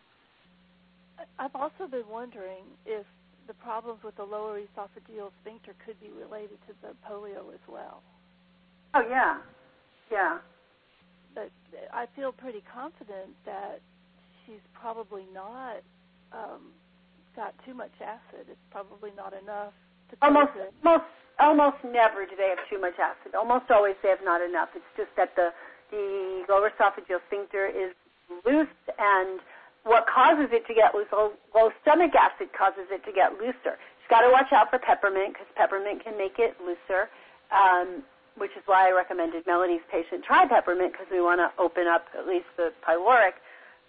I've also been wondering if the problems with the lower esophageal sphincter could be related to the polio as well. Oh, yeah. Yeah. But I feel pretty confident that she's probably not um, got too much acid. It's probably not enough to almost, it. Almost, almost never do they have too much acid. Almost always they have not enough. It's just that the, the lower esophageal sphincter is loose, and what causes it to get loose, low, low stomach acid causes it to get looser. She's got to watch out for peppermint because peppermint can make it looser, um, which is why I recommended Melody's patient try peppermint because we want to open up at least the pyloric.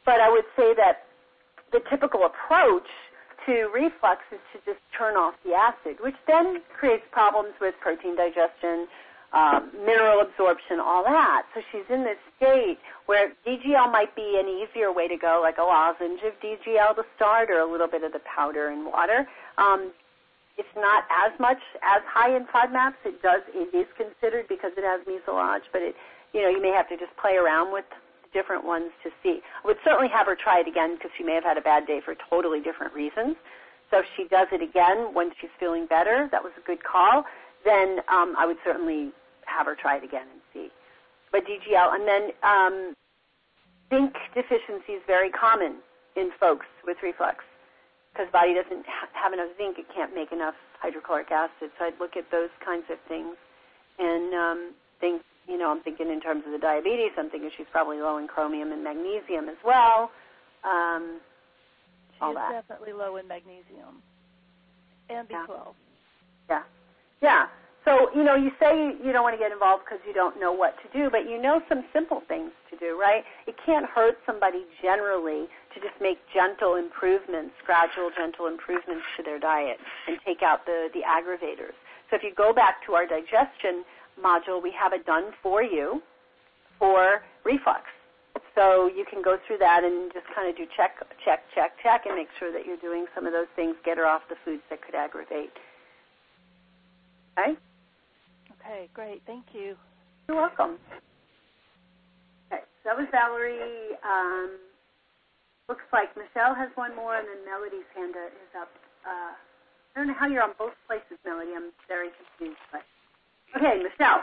but I would say that the typical approach to reflux is to just turn off the acid, which then creates problems with protein digestion, um, mineral absorption, all that. So she's in this state where D G L might be an easier way to go, like a lozenge of D G L to start, or a little bit of the powder and water. Um, it's not as much as high in FODMAPs. It does, it is considered because it has mucilage, but it, you know, you may have to just play around with different ones to see. I would certainly have her try it again because she may have had a bad day for totally different reasons. So if she does it again when she's feeling better, that was a good call, then um, I would certainly have her try it again and see. But D G L, and then um, zinc deficiency is very common in folks with reflux because body doesn't ha- have enough zinc. It can't make enough hydrochloric acid. So I'd look at those kinds of things and um, think, you know, I'm thinking in terms of the diabetes, I'm thinking she's probably low in chromium and magnesium as well. Um, she all is that. definitely low in magnesium and B twelve. Yeah. Yeah. So, you know, you say you don't want to get involved because you don't know what to do, but you know some simple things to do, right? It can't hurt somebody generally to just make gentle improvements, gradual gentle improvements to their diet and take out the, the aggravators. So if you go back to our digestion module, we have it done for you for reflux. So you can go through that and just kind of do check, check, check, check, and make sure that you're doing some of those things, get her off the foods that could aggravate. Okay? Okay, great. Thank you. You're welcome. Okay, so that was Valerie. Um, looks like Michelle has one more, and then Melody's hand is up. Uh, I don't know how you're on both places, Melody. I'm very confused. But okay, Michelle.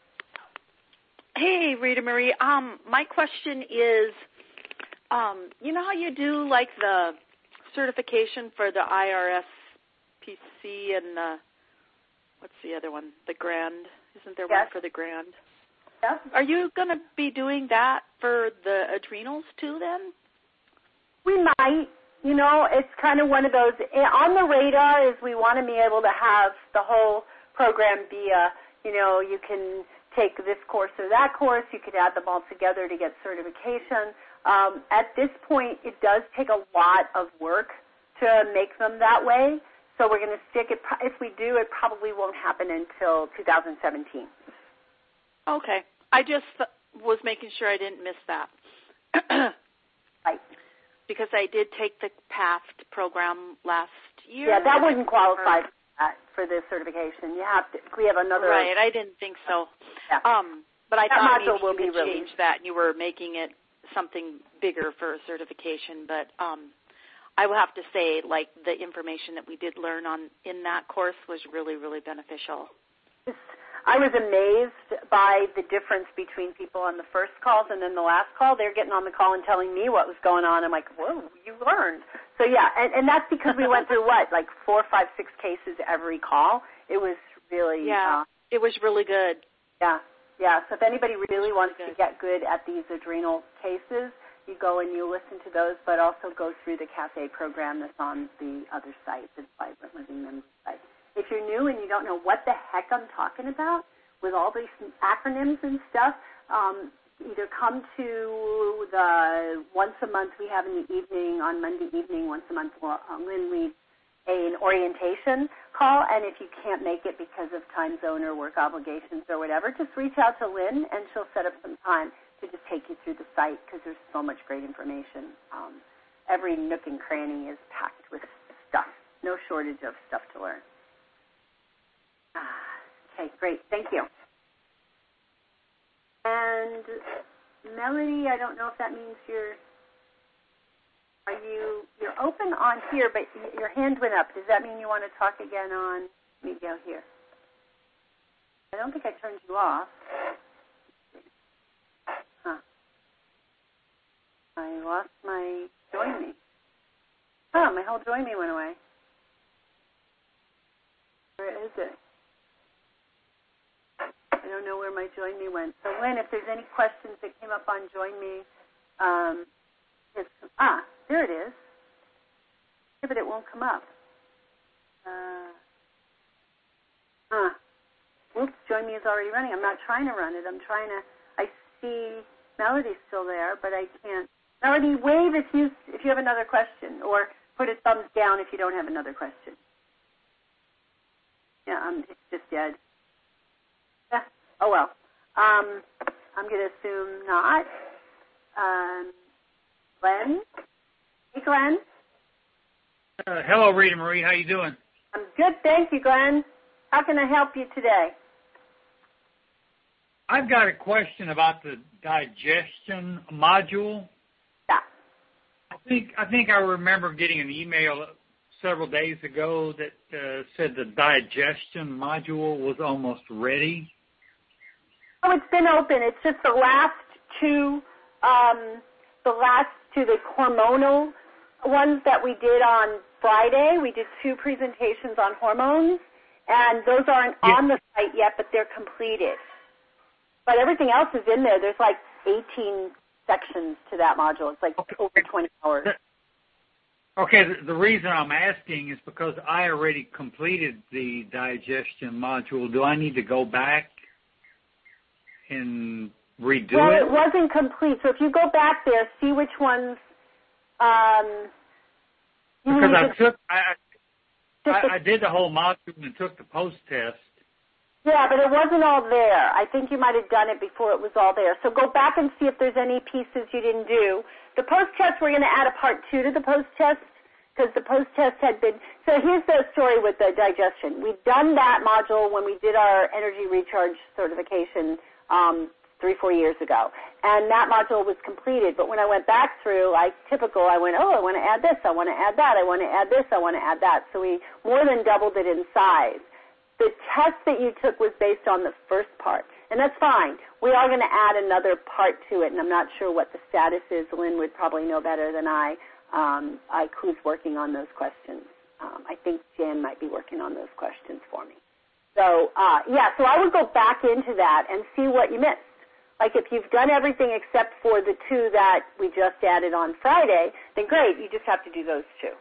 Hey, Rita Marie. Um, my question is, um, you know how you do like the certification for the I R S P C and the, what's the other one? The Grand. Isn't there yes. one for the Grand? Yes. Are you going to be doing that for the adrenals too then? We might. You know, it's kind of one of those, on the radar is we want to be able to have the whole program be a, you know, you can take this course or that course. You could add them all together to get certification. Um, at this point, it does take a lot of work to make them that way. So we're going to stick it. If we do, it probably won't happen until two thousand seventeen. Okay. I just was making sure I didn't miss that. Right. Because I did take the PAFT program last year. Yeah, that wouldn't qualify for, that, for this certification. You have to. We have another. Right. I didn't think so. Yeah. Um, but I that thought module maybe will you be had released. changed that and you were making it something bigger for certification. But um, I will have to say, like, the information that we did learn on in that course was really, really beneficial. I was amazed by the difference between people on the first calls and then the last call. They're getting on the call and telling me what was going on. I'm like, whoa, you learned. So, yeah, and, and that's because we went through, what, like four, five, six cases every call. It was really... Yeah, uh, it was really good. Yeah, yeah. So if anybody really wants good. to get good at these adrenal cases, you go and you listen to those, but also go through the CAFE program that's on the other site, the Vibrant Living Members site. If you're new and you don't know what the heck I'm talking about with all these acronyms and stuff, um, either come to the once a month we have in the evening, on Monday evening, once a month, uh, Lynn leads an orientation call, and if you can't make it because of time zone or work obligations or whatever, just reach out to Lynn and she'll set up some time to just take you through the site because there's so much great information. Um, every nook and cranny is packed with stuff, no shortage of stuff to learn. Okay, great. Thank you. And Melody, I don't know if that means you're, are you, you're open on here, but your hand went up. Does that mean you want to talk again on, let me go here. I don't think I turned you off. Huh. I lost my join me. Oh, my whole join me went away. Where is it? I don't know where my Join Me went. So, Lynn, if there's any questions that came up on Join Me, um, it's, ah, there it is. Yeah, but it won't come up. Uh, huh. Oops, Join Me is already running. I'm not trying to run it. I'm trying to, I see Melody's still there, but I can't Melody, wave if you if you have another question, or put a thumbs down if you don't have another question. Yeah, um, it's just dead. Yeah. Oh well. Um, I'm going to assume not. Um, Glenn? Hey, Glenn? Uh, hello, Rita Marie. How you doing? I'm good, thank you, Glenn. How can I help you today? I've got a question about the digestion module. Yeah. I think I think I remember getting an email several days ago that uh, said the digestion module was almost ready. Oh, it's been open. It's just the last two, um, the last two, the hormonal ones that we did on Friday. We did two presentations on hormones, and those aren't yeah. on the site yet, but they're completed. But everything else is in there. There's like eighteen sections to that module. It's like okay. over twenty hours. Okay, the, the reason I'm asking is because I already completed the digestion module. Do I need to go back and redo well, it? Well, it wasn't complete. So if you go back there, see which ones. Um, you because I to, took, I, I, I did the whole module and took the post test. Yeah, but it wasn't all there. I think you might have done it before it was all there. So go back and see if there's any pieces you didn't do. The post test, we're going to add a part two to the post test because the post test had been. So here's the story with the digestion. We've done that module when we did our energy recharge certification um, three, four years ago. And that module was completed. But when I went back through, like typical, I went, oh, I want to add this, I want to add that, I want to add this, I want to add that. So we more than doubled it in size. The test that you took was based on the first part, and that's fine. We are going to add another part to it, and I'm not sure what the status is. Lynn would probably know better than I. Um, I who's working on those questions. Um, I think Jan might be working on those questions for me. So, uh, yeah, so I would go back into that and see what you missed. Like if you've done everything except for the two that we just added on Friday, then great, you just have to do those two.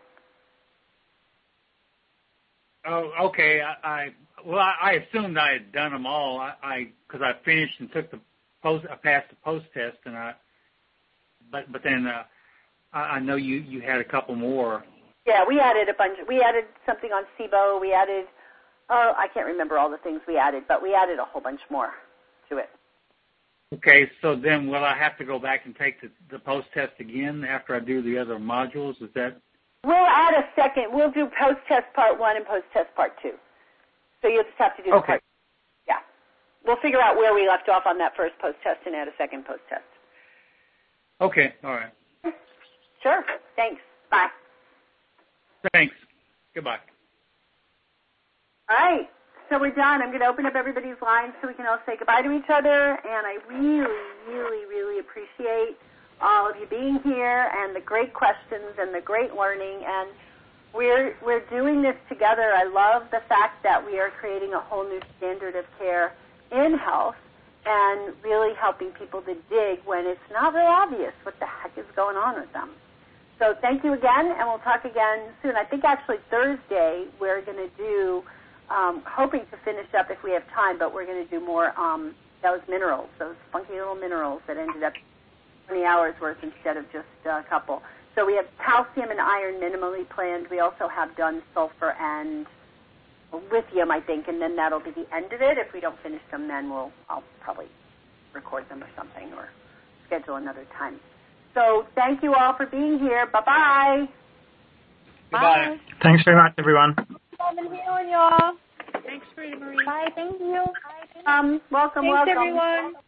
Oh, okay. I, I well, I, I assumed I had done them all. I because I, I finished and took the post. I passed the post test, and I. But but then uh, I, I know you, you had a couple more. Yeah, we added a bunch. We added something on SIBO. We added. Oh, I can't remember all the things we added, but we added a whole bunch more to it. Okay, so then will I have to go back and take the, the post test again after I do the other modules? Is that? We'll add a second. We'll do post-test part one and post-test part two. So you'll just have to do the okay. part. Yeah. We'll figure out where we left off on that first post-test and add a second post-test. Okay. All right. Sure. Thanks. Bye. Thanks. Goodbye. All right. So we're done. I'm going to open up everybody's lines so we can all say goodbye to each other. And I really, really, really appreciate all of you being here and the great questions and the great learning. And we're we're doing this together. I love the fact that we are creating a whole new standard of care in health and really helping people to dig when it's not very obvious what the heck is going on with them. So thank you again, and we'll talk again soon. I think actually Thursday we're going to do, um, hoping to finish up if we have time, but we're going to do more um, those minerals, those funky little minerals that ended up twenty hours worth instead of just a couple. So we have calcium and iron minimally planned. We also have done sulfur and lithium, I think, and then that'll be the end of it. If we don't finish them, then we'll I'll probably record them or something or schedule another time. So thank you all for being here. Bye-bye. Goodbye. Bye. Thanks very much, everyone. Y'all. Thanks, Rita Marie. Bye. Thank you. Um, welcome, Thanks, welcome. everyone.